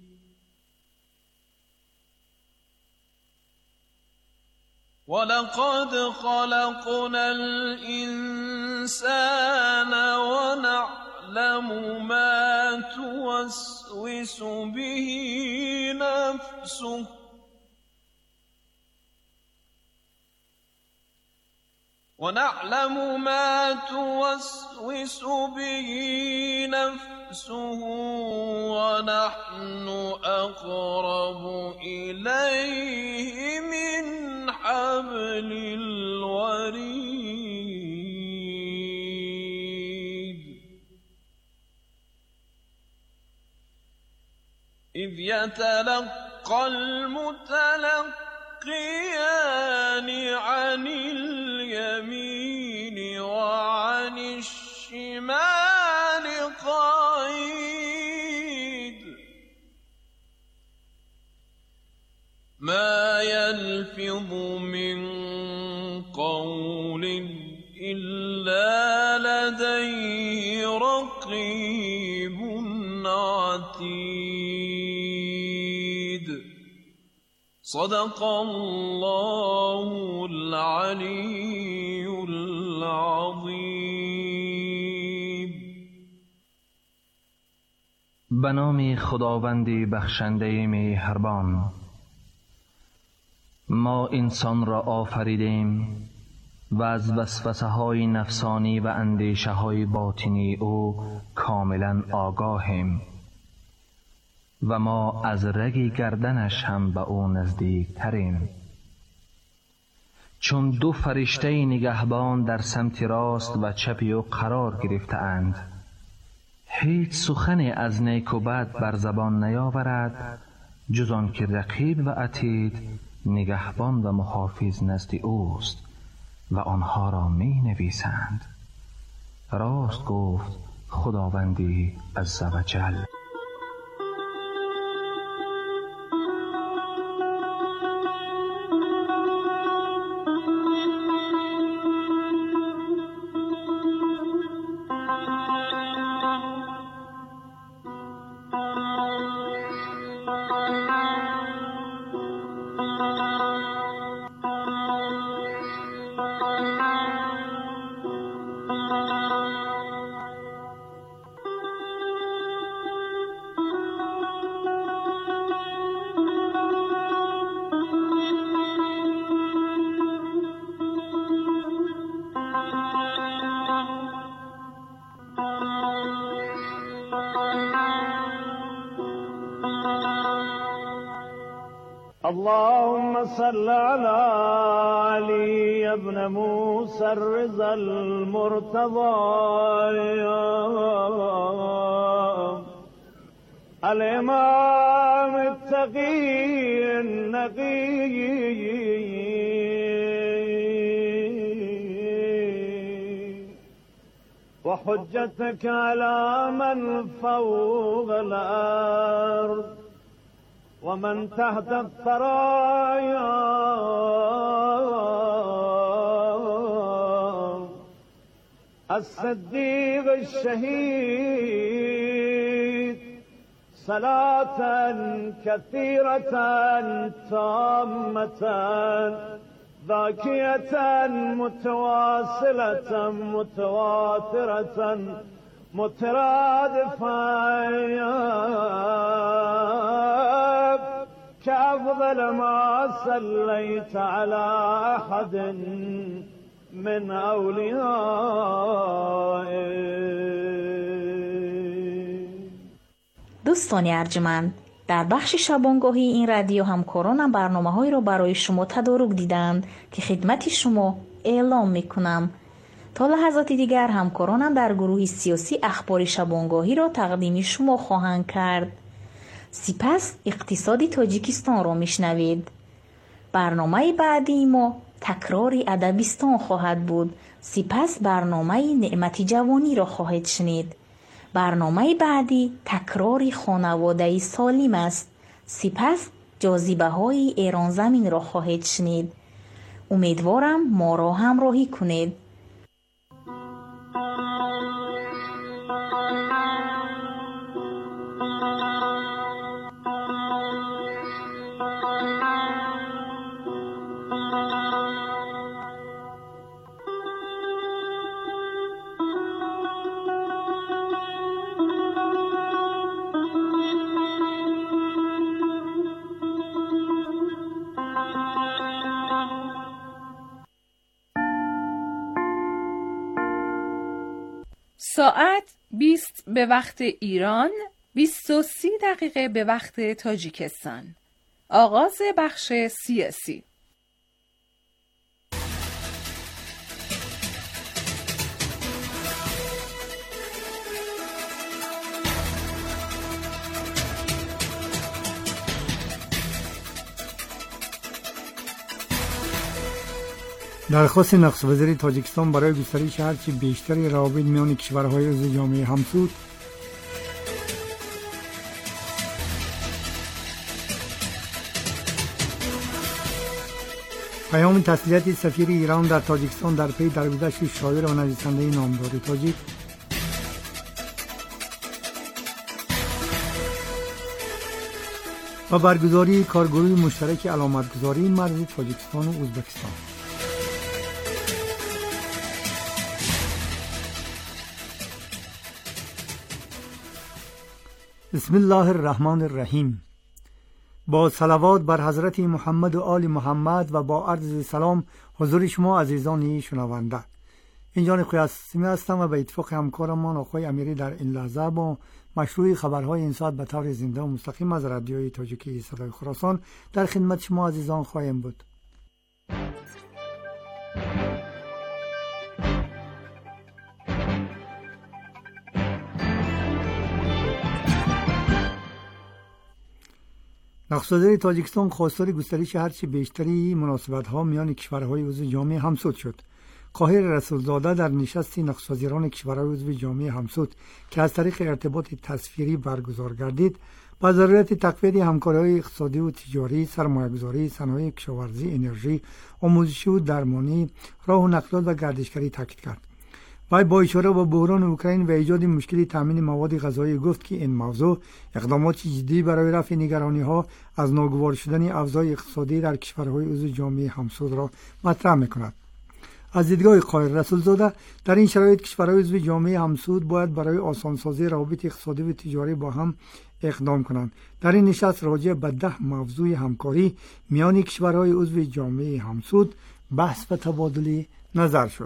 ولقد خلقنا الإنسان ونعلم ما توسوس به نفسه ونحن أقرب إليه من حبل الوريد إذ يتلقى المتلقيان عن اليمين وعن الشمال قعيد ما يلفظ من قول إلا لديه رقيب عتيد. صدق الله العلي العظيم. به نام خداوند بخشنده مهربان. ما انسان را آفریدیم و از وسوسه های نفسانی و اندیشه های باطنی او کاملا آگاهیم و ما از رگ گردنش هم به او نزدیک تریم. چون دو فرشته نگهبان در سمت راست و چپ او قرار گرفته اند، هیچ سخنی از نیک و بد بر زبان نیاورد جز آن که رقیب و عتید نگهبان و محافظ نزد اوست و آنها را می نویسند. راست گفت خداوندی عزوجل. اللهم صل على علي ابن موسى الرضا المرتضى الإمام التقي النقي وحجتك على من فوق الأرض ومن تحت الثرايا الصديق الشهيد صلاة كثيرة تامة ذاكية متواصلة متواترة مترادفة كأفضل ما صليت على أحد من أوليائك. دوستان ارجمند، در بخش شبانگاهی این رادیو همکارانم برنامه‌هایی را برای شما تدارک دیدند که خدمت شما اعلام می‌کنم. تا لحظات دیگر همکارانم در گروه سیاسی اخبار شبانگاهی را تقدیم شما خواهند کرد. سپس اقتصادی تاجیکستان را میشنوید. برنامه بعدی ما تکراری ادبیستان خواهد بود. سپس برنامه نعمت جوانی را خواهید شنید. برنامه بعدی تکراری خانواده سالم است. سپس جاذبه های ایران زمین را خواهید شنید. امیدوارم ما را همراهی کنید. ساعت 20 به وقت ایران، 23 دقیقه به وقت تاجیکستان. آغاز بخش سیاسی. درخواست نخست وزیر تاجیکستان برای گسترش هرچی بیشتری روابط میان کشورهای عضو جامعه همسود. پیام تسلیت سفیر ایران در تاجیکستان در پی درگذشت شاعر و نویسنده نامدار تاجیک. و برگزاری کارگروه مشترک علامتگذاری مرز تاجیکستان و ازبکستان. بسم الله الرحمن الرحیم. با صلوات بر حضرت محمد و آل محمد و با عرض سلام حضور شما عزیزان شنونده. اینجا قیاسمی هستم و به اتفاق همکارمان آقای امیری در این لحظه با مشروع خبرهای این ساعت به طور زنده و مستقیم از رادیوی تاجیکی صدای خراسان در خدمت شما عزیزان خواهیم بود. نخست وزیر تاجیکستان خواستار گسترش هرچی بیشتری مناسبت‌ها میان کشورهای عضو جامعه همسود شد. قاهر رسولزاده در نشست نخست وزیران کشورهای عضو جامعه همسود که از طریق ارتباط تصویری برگزار گردید، با ضرورت تقویت همکاری‌های اقتصادی و تجاری، سرمایه‌گذاری، صنایع کشاورزی، انرژی، آموزشی و درمانی، راه و نقلیات و گردشگری تاکید کرد. وی با اشاره به بحران اوکراین و ایجاد مشکلی تامین مواد غذایی گفت که این موضوع اقدامات جدی برای رفع نگرانی‌ها از ناگوار شدن اوضاع اقتصادی در کشورهای عضو جامعه همسود را مطرح می‌کند. از دیدگاه قاهر رسولزاده در این شرایط کشورهای عضو جامعه همسود باید برای آسانسازی روابط اقتصادی و تجاری با هم اقدام کنند. در این نشست راجع به 10 موضوع همکاری میان کشورهای عضو جامعه همسود بحث و تبادل نظر شد.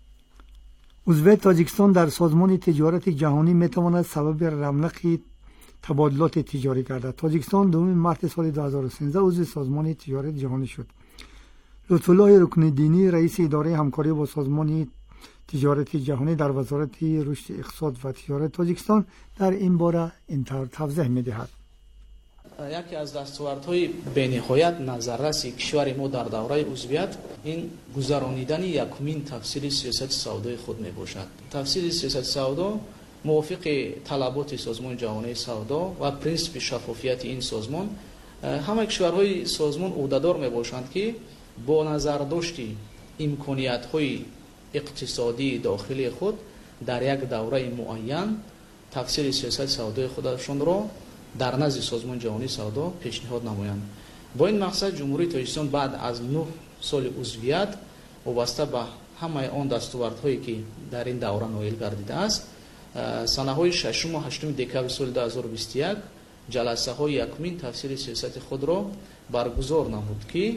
عضویت تاجیکستان در سازمان تجارت جهانی میتواند سبب رونق تبادلات تجاری کرده. تاجیکستان دومین مارس سال 2013 عضو سازمان تجارت جهانی شد. لطف‌الله رکن‌الدینی رئیس اداره همکاری با سازمان تجارت جهانی در وزارت رشد اقتصاد و تجارت تاجیکستان در این باره اینطور توضیح می‌دهد. یکی از دستاوردهای بی‌نهایت نظررس کشور ما در دوره عضویت این گذرانیدن یکمین تفسیر سیاست سودای خود میباشد. تفسیر سیاست سودا موافق طلبات سازمان جهانی سودا و پرینسیپ شفافیت این سازمان همه کشورهای سازمان عهده‌دار میباشند که با نظر داشتی امکانیت‌های اقتصادی داخلی خود در یک دوره معین تفسیر سیاست سودای خودشان را در نزد سازمان جهانی سودا پیشنهاد نمایند. با این مقصد جمهوری تاجیکستان بعد از 9 سال عضویت وابسته به همه آن دستاوردهایی که در این دوره نایل گردیده است، سنه‌های 6 و 8 دکمبر سال 2021 جلسه های یکمین تفسیر سیاست خود را برگزار نمود که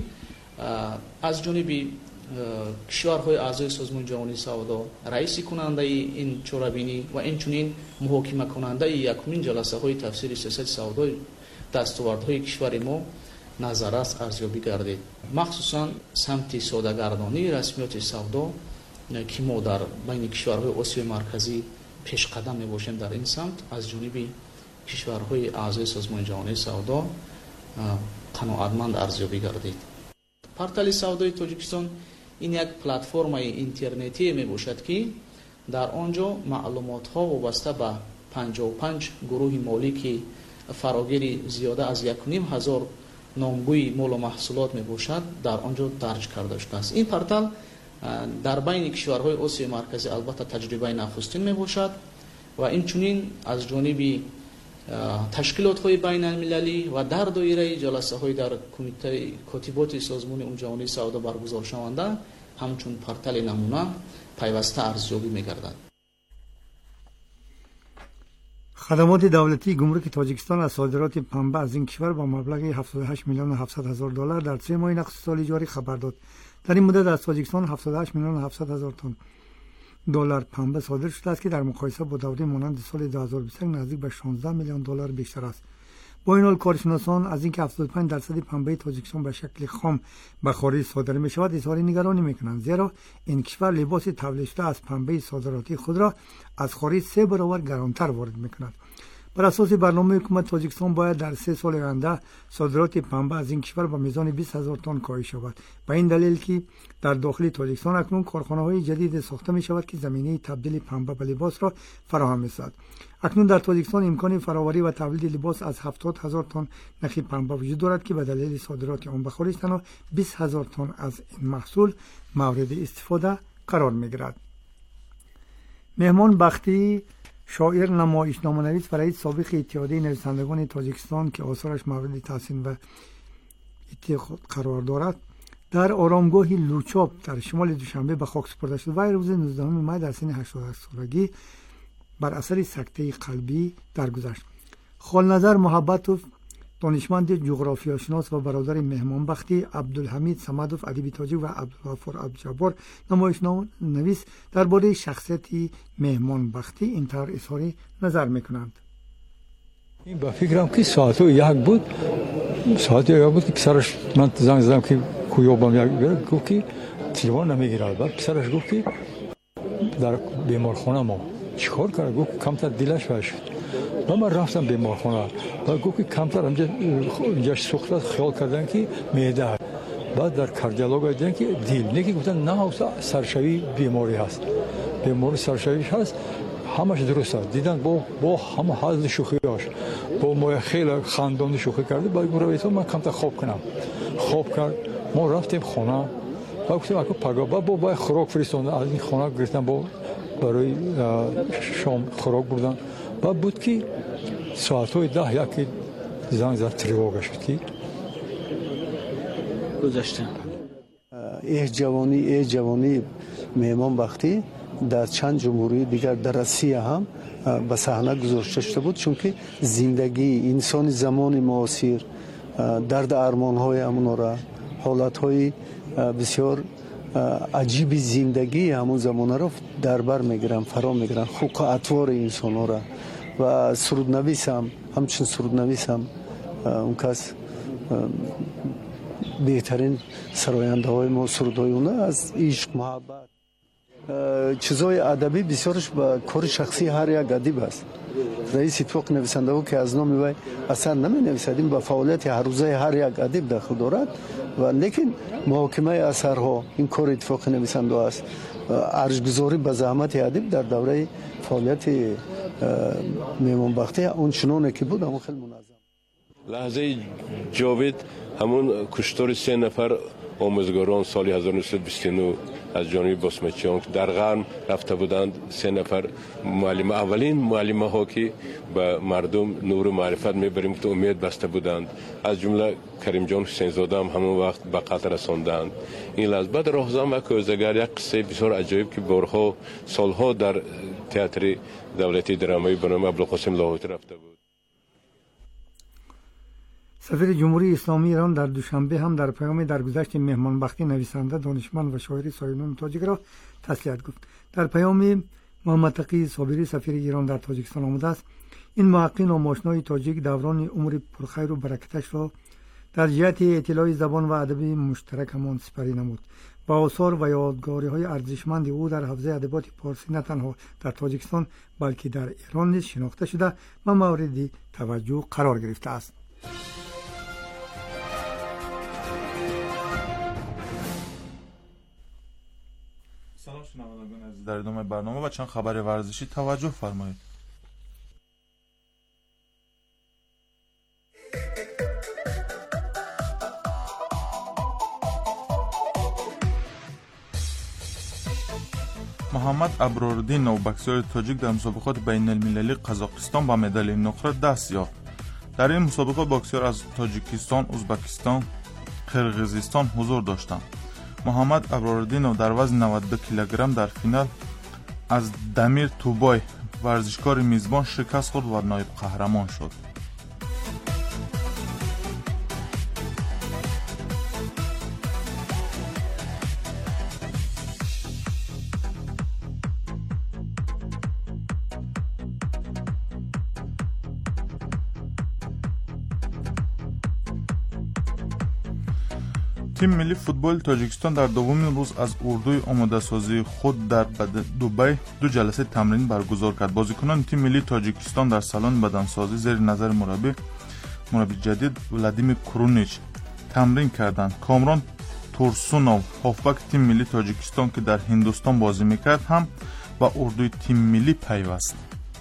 از جانب کشورهای اعضای سازمان جهانی سودا رئیس کننده این چاره‌بینی و اینچنین محاکمه کننده یکمین جلسه های تفسیر سیاست سودای دستاوردهای کشور ما نظررس ارزیابی گردید. مخصوصا سمت سوداگردانی رسمیات سودا که ما در بین کشورهای آسیای مرکزی پیش قدم میباشیم در این سمت از جانب کشورهای اعضای سازمان جهانی سودا قناعتمند ارزیابی گردید. پورتال سودای تاجیکستان این یک پلتفرم اینترنتی می باشد که در آنجا معلومات ها وابسته به 55 گروه مالی که فراگیر زیاده از 1,500 نامگوی مال و محصولات می باشد در آنجا درج کرده شده است. این پورتال در بین کشورهای آسیای مرکزی البته تجربه نخستین می باشد و اینچنین از جانب تشکیلات های بین المللی و در دایره جلسه های در کمیته کاتبات سازمان جهانی سودا برگزار شونده همچون پورتال نمونه پیوسته ارزیابی می‌گردد. خدمات دولتی گمرک تاجیکستان از صادرات پنبه از این کشور با مبلغ 78 میلیون و 700 هزار دلار در 3 ماه نقص سال جاری خبر داد. در این مدت از تاجیکستان 78 میلیون و 700 هزار تن دلار پنبه صادر شده است که در مقایسه با دوره مانند سال 2021 نزدیک به 16 میلیون دلار بیشتر است. با این حال کارشناسان از اینکه 75% پنبه تاجیکستان به شکل خام به خارج صادر می شود اظهار نگرانی میکنند، زیرا این کشور لباس تولید شده از پنبه صادراتی خود را از خارج 3 برابر گرانتر وارد میکند. بر اساس برنامه حکومت تاجیکستان باید در 3 سال آینده صادرات پنبه از این کشور به میزان 20,000 تن کاهش یابد. به این دلیل که در داخل تاجیکستان اکنون کارخانه‌های جدید ساخته می شود که زمینه تبدیل پنبه به لباس را فراهم می‌سازد. اکنون در تاجیکستان امکان فراوری و تولید لباس از 70,000 تن نخی پنبه وجود دارد که به دلیل صادرات آن به خارج تنها 20,000 تن از این محصول مورد استفاده قرار می‌گیرد. مهمان بختی شاعر، نمایشنامه‌نویس و رئیس سابق اتحادیه نویسندگان تاجیکستان که آثارش مورد تحسین و اتخاذ قرار دارد در آرامگاه لوچاب در شمال دوشنبه به خاک سپرده شد. وی روز 19 می در سن 88 سالگی بر اثر سکته قلبی درگذشت. خالنظر محبتوف، دانشمند جغرافیاشناس و برادر مهمان بختی عبدالحمید صمدوف ادیب تاجیک و عبدالغفور عبدالجبار نمایشنامه‌نویس درباره شخصیت مهمان بختی اینطور اظهار نظر میکنند. این با فکرم که ساعت یک بود که پسرش من زنگ زدم که کویابم یک گفت که تلفن نمیگیرد. بعد پسرش گفت که در بیمارخانه ما چیکار کرد؟ گفت کمتر دلش بند شد. و من رفتم بیمارخانه و گفت که کمتر اینجا سوخته خیال کردن که معده. بعد در کاردیولوژی دیدن که دل نگی گفتن نه سرشوی بیماری هست. بیماری سرشویش هست همش درست است. دیدن با همه حال شوخیاش با ما خیلی خندان شوخی کرده. بعد گفت من کمتر خواب کنم. خواب کرد. ما رفتیم خانه و گفتیم اگه پگاه با خوراک فرستادن از این خانه گرفتن با برای شام خوراک بردن. بعد بود که ساعت‌های 10 یکی زنگ زد تریواگه شد که گذاشتن. جوانی مهمان بختی در چند جمهوری دیگر در روسیه هم به صحنه گذاشته شده بود، چون که زندگی انسان زمان معاصر درد ارمان‌های امون را حالت‌های بسیار عجیب زندگی همون زمانه را در بر میگیرن، فرا میگیرن، حقوق اطوار انسان را. و سرودنویس هم همچنین سرودنویس هم اون کس بهترین سراینده های ما سرودهای اونه از عشق محبت چیزای ادبی بسیارش با کار شخصی هر یک ادیب است. رئیس اتفاق نویسنده ها که از نام وی اثر نمی نویسدیم با فعالیت هر روزه هر یک ادیب داخل دارد و لیکن محاکمه اثرها این کار اتفاق نویسنده است. ارزش‌گذاری به زحمت ادیب در دوره فعالیت میمونبختی اون چنانه که بود همون خیلی منظم. لحظه جاوید همون کشتار 3 نفر آموزگاران سال 1929 از جانب باسمچیان که در قرن رفته بودند 3 نفر معلم، اولین معلمه ها که به مردم نور و معرفت میبریم که امید بسته بودند، از جمله کریم جان حسین زاده هم همون وقت به قتل رساندند. این لحظه بعد راهزن و کوزه‌گر یک قصه بسیار عجیب که بارها سالها در تئاتر دولتی درامایی به نام ابوالقاسم لاهوتی رفته بود. سفیر جمهوری اسلامی ایران در دوشنبه هم در پیام درگذشت مهمانبختی نویسنده، دانشمند و شاعر سایلون تاجیک را تسلیت گفت. در پیام محمد تقی صابری سفیر ایران در تاجیکستان آمده است: این محقق ناماشنای تاجیک دوران عمر پرخیر و برکتش را در جهت اطلاع زبان و ادب مشترکمان سپری نمود. با آثار و یادگاری‌های ارزشمند او در حوزه ادبیات فارسی نه تنها در تاجیکستان بلکه در ایران نیز شناخته شده و مورد توجه قرار گرفته است. سلام شنوندگان عزیز، در ادامه برنامه و چند خبر ورزشی توجه فرمایید. محمد ابراردین نوبکسیار تاجیک در مسابقات بین المللی قزاقستان با مدال نقره دست یافت. در این مسابقه باکسیار از تاجیکستان، ازبکستان، قرقیزستان حضور داشتند. محمد ابراردینو در وزن 92 کیلوگرم در فینال از دمیر توبای ورزشکار میزبان شکست خورد و نایب قهرمان شد. تیم ملی فوتبال تاجیکستان در دومین روز از اردوی آماده سازی خود در دبی 2 جلسه تمرین برگزار کرد. بازیکنان تیم ملی تاجیکستان در سالن بدنسازی زیر نظر مربی جدید ولادیمیر کرونیچ تمرین کردند. کامران تورسونوو هافبک تیم ملی تاجیکستان که در هندوستان بازی میکرد هم با اردوی تیم ملی پیوست.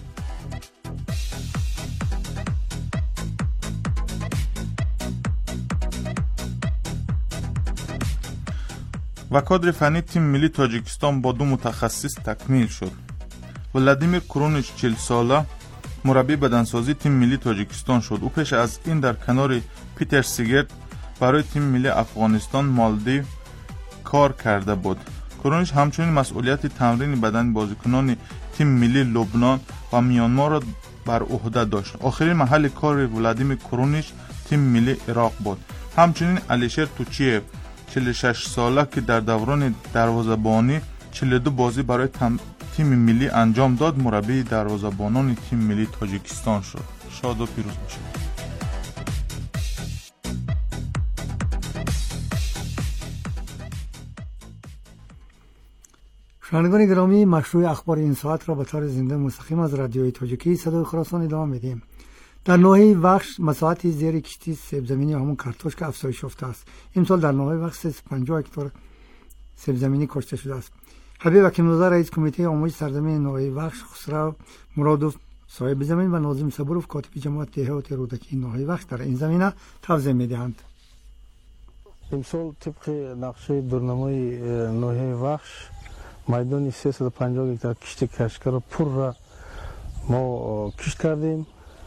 و کادر فنی تیم ملی تاجیکستان با 2 متخصص تکمیل شد. ولادیمیر کرونیچ 40 ساله مربی بدنسازی تیم ملی تاجیکستان شد. او پیش از این در کنار پیتر سیگرت برای تیم ملی افغانستان مالدیو کار کرده بود. کرونیچ همچنین مسئولیت تمرین بدن بازیکنان تیم ملی لبنان و میانمار را بر عهده داشت. آخرین محل کار ولادیمیر کرونیچ تیم ملی عراق بود. همچنین الیشر توچیه 46 ساله که در دوران دروازه‌بانی 42 بازی برای تیم ملی انجام داد مربی دروازه‌بانان تیم ملی تاجیکستان شد. شاد و پیروز باشید. شنوندگان گرامی، مشروع اخبار این ساعت را به طور زنده مستقیم از رادیوی تاجیکی صدای خراسان ادامه میدیم. در ناحیه وخش مساحت زیر کشتی سیب زمینی همون کارتوش که افزایش یافته است. امسال در ناحیه وخش 350 هکتار سیب زمینی کاشته شده است. حبیب حکیم‌زاده رئیس کمیته آموزش سرزمین ناحیه وخش، خسرو مرادوف صاحب زمین و ناظم صبروف کاتب جماعت دهات رودکی ناحیه وخش در این زمینه توضیح میدهند. امسال طبق نقشه برنامه ناحیه وخش میدان 350 هکتار کشت کشکر پر را ما کشت کردیم.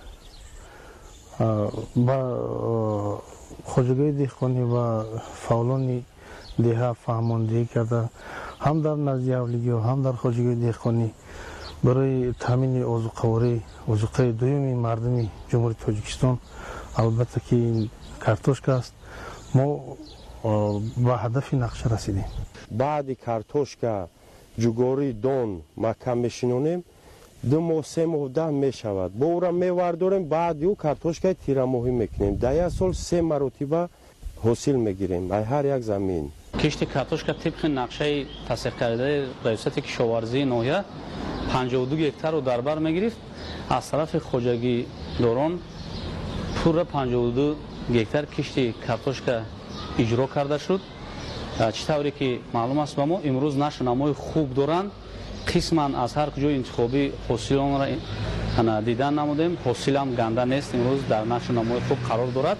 با خوشگوی دهقانی و فعالان دیها فهماندهی کرده هم در نزد اولیگی و هم در خوشگوی دهقانی برای تامین اوزقه دویمی مردمی جمهوری تاجیکستان، البته که این کارتوشک است، ما با هدف نقشه رسیدیم. بعد کارتوشک جوگوری دون ما کم میشینونیم 2 ماه 3 ماه 10 میشود. با او را میورداریم، بعد یو کارتوشکای تیرماهی میکنیم. در یک سال 3 مرتبه حاصل میگیریم هر یک زمین. کشت کارتوشکا طبق نقشه تصدیق کرده ریاست کشاورزی ناحیه 52 گکتار رو در بر میگرفت. از طرف خوجگی دوران پور 52 گکتار کشت کارتوشکا اجرا کرده شد. چطوری که معلوم است به ما امروز نشونامای خوب دارند. قسما از هر کجای انتخابی حاصل آن را دیدن نمودیم. حاصل هم گنده نیست، امروز در نشونامای خوب قرار دارد.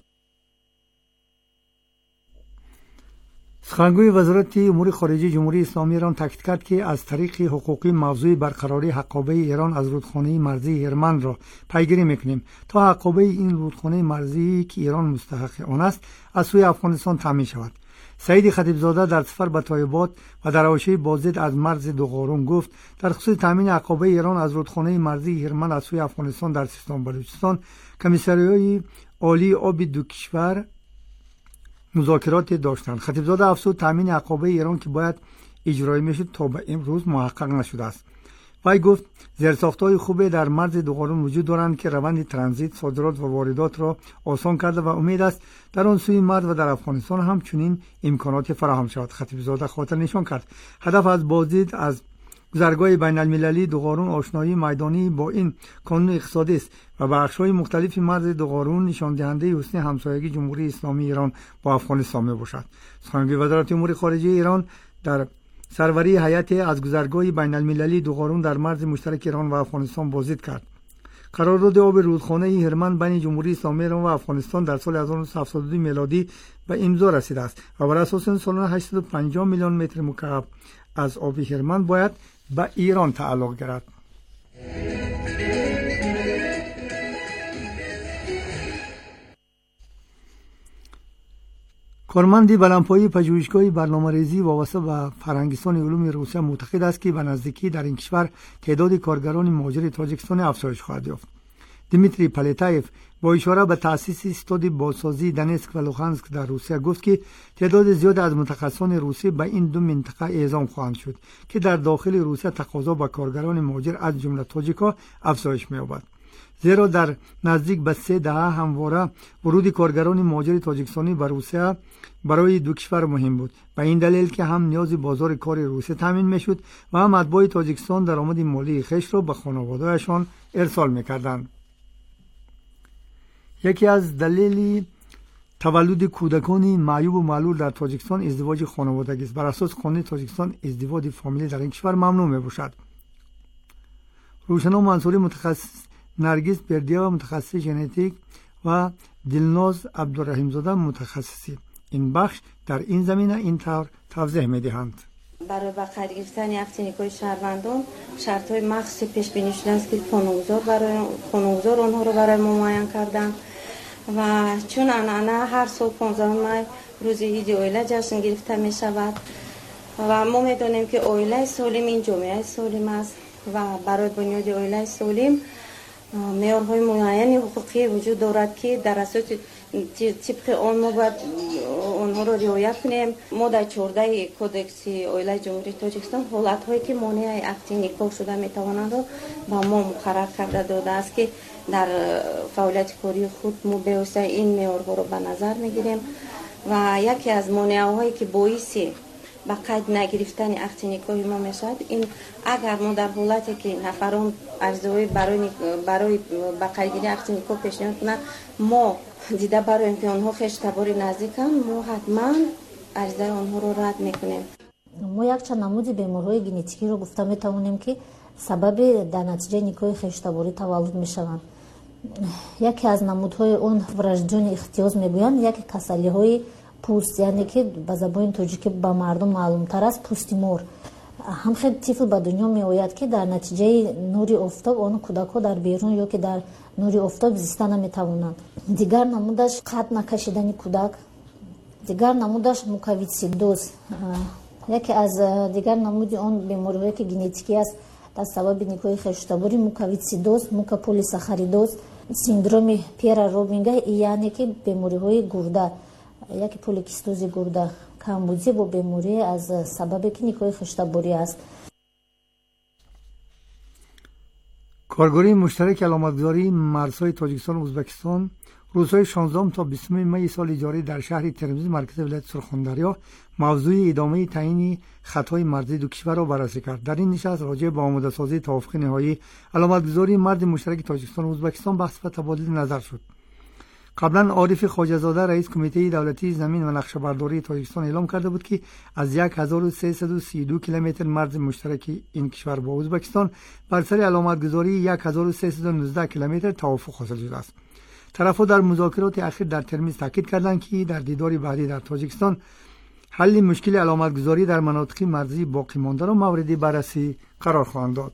سخنگوی وزارت امور خارجه جمهوری اسلامی ایران تاکید کرد که از طریق حقوقی موضوع برقراری حقابه ایران از رودخانه مرزی هرمند را پیگیری میکنیم تا حقابه این رودخانه مرزی که ایران مستحق آن است از سوی افغانستان تامین شود. سعید خطیبزاده در سفر به تایبات و در حاشیه بازدید از مرز دوغارون گفت در خصوص تامین حقابه ایران از رودخانه مرزی هرمند از سوی افغانستان در سیستان بلوچستان کمیسریای عالی آب دو کشور مذاکرات داشتند. خطیبزاده افزود تامین حقابه ایران که باید اجرایی میشد تا به امروز محقق نشده است. وی گفت زیرساخت‌های خوبی در مرز دوغارون وجود دارند که روند ترانزیت، صادرات و واردات را آسان کرده و امید است در آن سوی مرز و در افغانستان هم چنین امکانات فراهم شود. خطیبزاده خاطر نشان کرد هدف از بازدید از گذرگاه بین المللی دوغارون آشنایی میدانی با این کانون اقتصادی است و بخش‌های مختلف مرز دوغارون نشان دهنده حسن همسایگی جمهوری اسلامی ایران با افغانستان میباشد. سخنگوی وزارت امور خارجه ایران در سروری هیئت از گذرگاه بین المللی دوغارون در مرز مشترک ایران و افغانستان بازدید کرد. قرارداد آب رودخانه هرمند بین جمهوری اسلامی ایران و افغانستان در سال 1972 میلادی به امضا رسیده است و بر اساس آن سالانه 850 میلیون متر مکعب از آب هرمند باید به ایران تعلق گیرد. کارمند بلندپایه پژوهشگاه برنامه‌ریزی وابسته به فرهنگستان علوم روسیه معتقد است که به نزدیکی در این کشور تعداد کارگران مهاجر تاجیکستان افزایش خواهد یافت. دیمیتری پلیتایف با اشاره به تأسیس استاد بازسازی دنیسک و لوغانسک در روسیه گفت که تعداد زیاد از متخصصان روسی به این دو منطقه اعزام خواهند شد که در داخل روسیه تقاضا به کارگران مهاجر از جمله تاجیک‌ها افزایش می‌یابد. زیرا در نزدیک به 3 دهه همواره ورود کارگران مهاجر تاجیکستانی به روسیه برای دو کشور مهم بود. به این دلیل که هم نیاز بازار کار روسیه تامین میشد و هم اتباع تاجیکستان درآمد مالی خویش را به خانواده‌هایشان ارسال می‌کردند. یکی از دلایل تولد کودکان معیوب و معلول در تاجیکستان ازدواج خانوادگی است. بر اساس قانون تاجیکستان ازدواج فامیلی در این کشور ممنوع میباشد. روشنا منصوری متخصص، نرگس بردیا متخصص ژنتیک و دلناز عبدالرحیمزاده متخصصی این بخش در این زمینه این طور توضیح میدهند. برای بقیه گرفتن افتینیکای شهروندان شرط‌های مخصوصی پیش بینی شده است که خانوادگار آنها رو برای ما معین کردن و چون انانه هر سال 15 می روز عید اویله جشن گرفته می شود و ما میدانیم که اویله سالم این جامعه سالم است و برای بنیاد اویله سالم معیارهای معین حقوقی وجود دارد که در اساس طبق آن ما باید آنها را رعایت کنیم. ما در 14 کودکس اویله جمهوری تاجیکستان حالت‌هایی که مانع عقد نکاح شده میتوانند را با ما مقرر کرده داده است که در فعالیت کاری خود ما به این معیارها را به نظر میگیریم و یکی از مانع‌هایی که باعث با قید نگرفتن عقد نکاح ما میشد این اگر ما در حالتی که نفران عرضه‌های برای با قیدگیری عقد نکاح پیشنهاد کنند ما دیده برای اینکه آنها خویش تبار نزدیکن ما حتما عرضه آنها رو رد میکنیم. ما یک چند نمود بیماری‌های ژنتیکی رو گفته میتوانیم که سبب در نتیجه نکاح خویش تباری تولد میشوند. یکی از نمودهای اون وراجدون اختیاز میگویند یکی کسلی‌های پوست، یعنی که به زبان تاجیکی به مردم معلوم تر است پوستی مور. هم خیلی طفل به دنیا می آید که در نتیجه نوری آفتاب آن کودک ها در بیرون یا که در نوری آفتاب زیسته نمی توانند. دیگر نمودش قد نکشیدن کودک، دیگر نمودش موکویسیدوز. یکی از دیگر نمود آن بیماری هایی که ژنتیکی است در سبب نکاح خویش تباری موکویسیدوز، موکوپولیساخاریدوز، سیندروم پییر روبینگ، یعنی که بیماری های گرده، یکی پولیکیستوز گرده، کمبودی با بیماری از سبب که نکاح خویش تباری است. کارگروه مشترک علامتگذاری مرزهای تاجیکستان و ازبکستان روزهای 16 تا 20 می سال جاری در شهر ترمز مرکز ولایت سرخاندریا موضوع ادامه تعیین خطهای مرزی دو کشور را بررسی کرد. در این نشست راجع به آماده سازی توافق نهایی علامتگذاری مرز مشترک تاجیکستان و ازبکستان بحث و تبادل نظر شد. قبلا عارف خواجه‌زاده رئیس کمیته دولتی زمین و نقشه‌برداری تاجیکستان اعلام کرده بود که از 1332 کیلومتر مرز مشترک این کشور با ازبکستان بر سر علامتگذاری 1319 کیلومتر توافق حاصل شده است. طرف‌ها در مذاکرات اخیر در ترمز تاکید کردند که در دیدار بعدی در تاجیکستان حل مشکل علامتگذاری در مناطق مرزی باقی مانده را مورد بررسی قرار خواهند داد.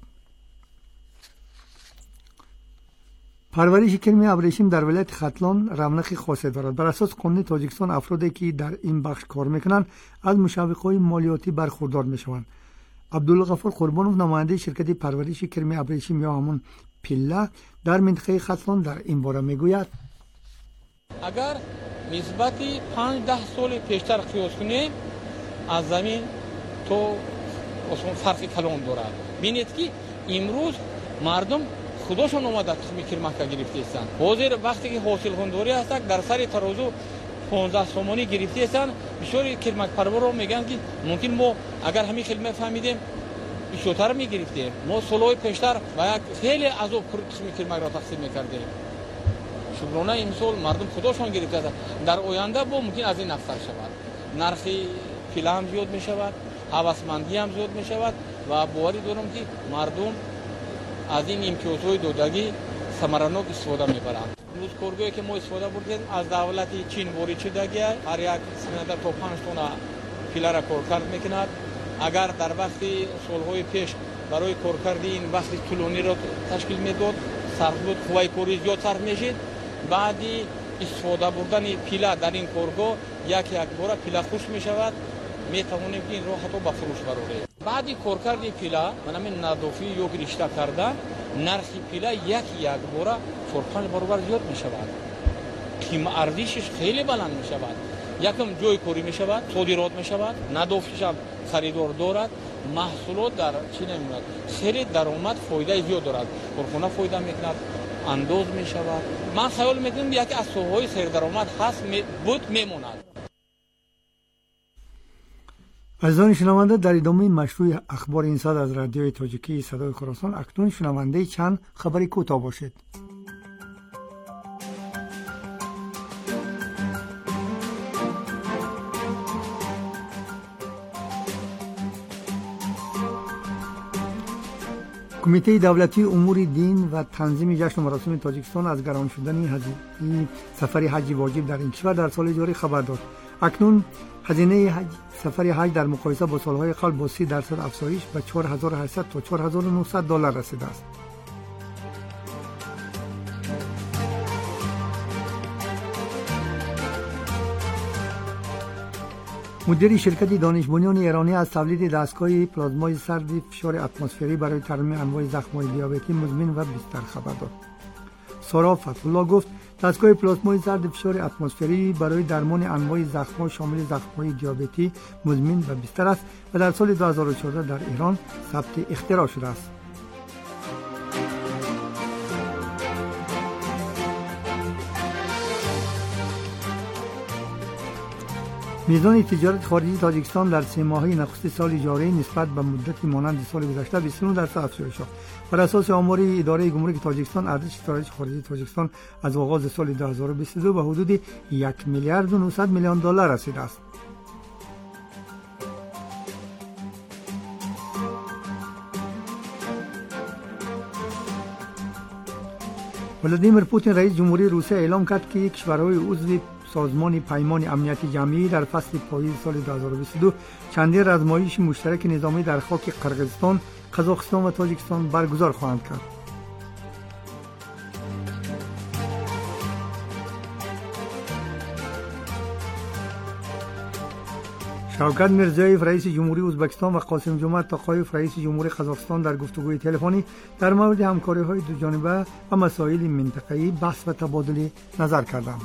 پرورش کرم ابریشم در ولایت ختلان رونق خاصی دارد. بر اساس قانون تاجیکستان افرادی که در این بخش کار میکنند از مشوق‌های مالیاتی برخوردار میشوند. عبدالغفور قربانوف نماینده شرکت پرورش کرم ابریشم یا همون پیله در منطقه ختلان در این باره میگوید اگر نسبتی 5-10 سال پیشتر قیاس کنیم از زمین تو اصلا فرق کلان دارد. بینید که امروز مردم خودشون اومده تخم کرمک گرفته هستند. حاضر وقتی که حاصل خندوری هستند در سر ترازو 15 سومانی گرفته هستند. بسیاری کرمک پرور میگن که ممکن ما اگر همین خیلی فهمیدیم بیشتر میگرفتیم. ما سالهای پیشتر و یک خیلی عذاب تخم کرمک را تقسیم میکردیم. شکرانه امسال مردم خودشون گرفته هستند. در آینده با ممکن از این افزایش شود. نرخ پیله هم زیاد میشود، هوسمندی هم زیاد میشود و باوری دارم که مردم از این امتیازهای دادگی ثمرناک استفاده میبرند. امروز کارگاهی که ما استفاده بردیم از دولت چین وارد شدگی هر یک سینده تا 5 تن پیله را کارکرد میکند. اگر در وقت سالهای پیش برای کارکردی این وقت طولانی را تشکیل میداد صرف بود قوای کاری زیاد صرف میشد. بعدی استفاده بردن پیله در این کارگاه یک بار پیله خوش میشود، میتوانیم که این را حتی به فروش براریم. بعدی کارکردی پیله من همین نظافی یا رشته کردن نرخ پیله یک بار 4-5 برابر زیاد میشود. قیمت ارزشش خیلی بلند میشود. یکم جای کاری میشود، صادرات میشود، نظافیش هم خریدار دارد. محصولات در چی نمیموند. خیلی درآمد فایده زیاد دارد. کارخانه فایده میکند، انداز میشود. من خیال میکنم یکی از سوهای خیر درآمد هست بود میموند. عزیزان شنونده، در ادامه مشروع اخبار این ساعت از رادیوی تاجیکی صدای خراسان اکنون شنونده چند خبری کوتاه باشید. کمیته دولتی امور دین و تنظیم جشن و مراسم تاجیکستان از گران شدن سفر حج واجب در این کشور در سال جاری خبر داد. اکنون هزینه سفر حج در مقایسه با سالهای قبل با 30% افزایش به 4800 تا 4900 دلار رسیده است. مدیر شرکت دانش بنیان ایرانی از تولید دستگاه پلازمای سرد فشار اتمسفری برای ترمیم انواع زخم‌های دیابتی مزمن و بیشتر خبر داد. سارا فتح‌الله گفت دستگاه پلازمای سرد فشار اتمسفری برای درمان انواع زخم‌ها شامل زخم‌های دیابتی مزمن و بیشتر است و در سال 2014 در ایران ثبت اختراع شده است. میزان تجارت خارجی تاجیکستان در 3 ماهه نخست سال جاری نسبت به مدت مانند سال گذشته 29% افزایش یافت. بر اساس آمار اداره گمرک تاجیکستان ارزش تجارت خارجی تاجیکستان از آغاز سال 2022 به حدود 1 میلیارد و 900 میلیون دلار رسیده است. ولادیمیر پوتین رئیس جمهوری روسیه اعلام کرد که کشورهای عضو سازمان پیمان امنیت جمعی در فصل پاییز سال 2022 چندین آزمایش مشترک نظامی در خاک قرقیزستان، قزاقستان و تاجیکستان برگزار خواهند کرد. شوکت میرزیوف رئیس جمهوری ازبکستان و قاسم جمعت توقایف رئیس جمهوری قزاقستان در گفتگوی تلفنی در مورد همکاری‌های دو جانبه و مسائل منطقه‌ای بحث و تبادل نظر کردند.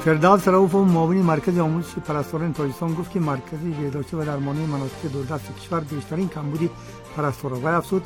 فردوس رؤوف معاون مرکز آموزش پرستاران تاجیکستان گفت که مرکز بهداشتی و درمانی مناطق دوردست کشور بیشترین کمبود پرستاران و افزود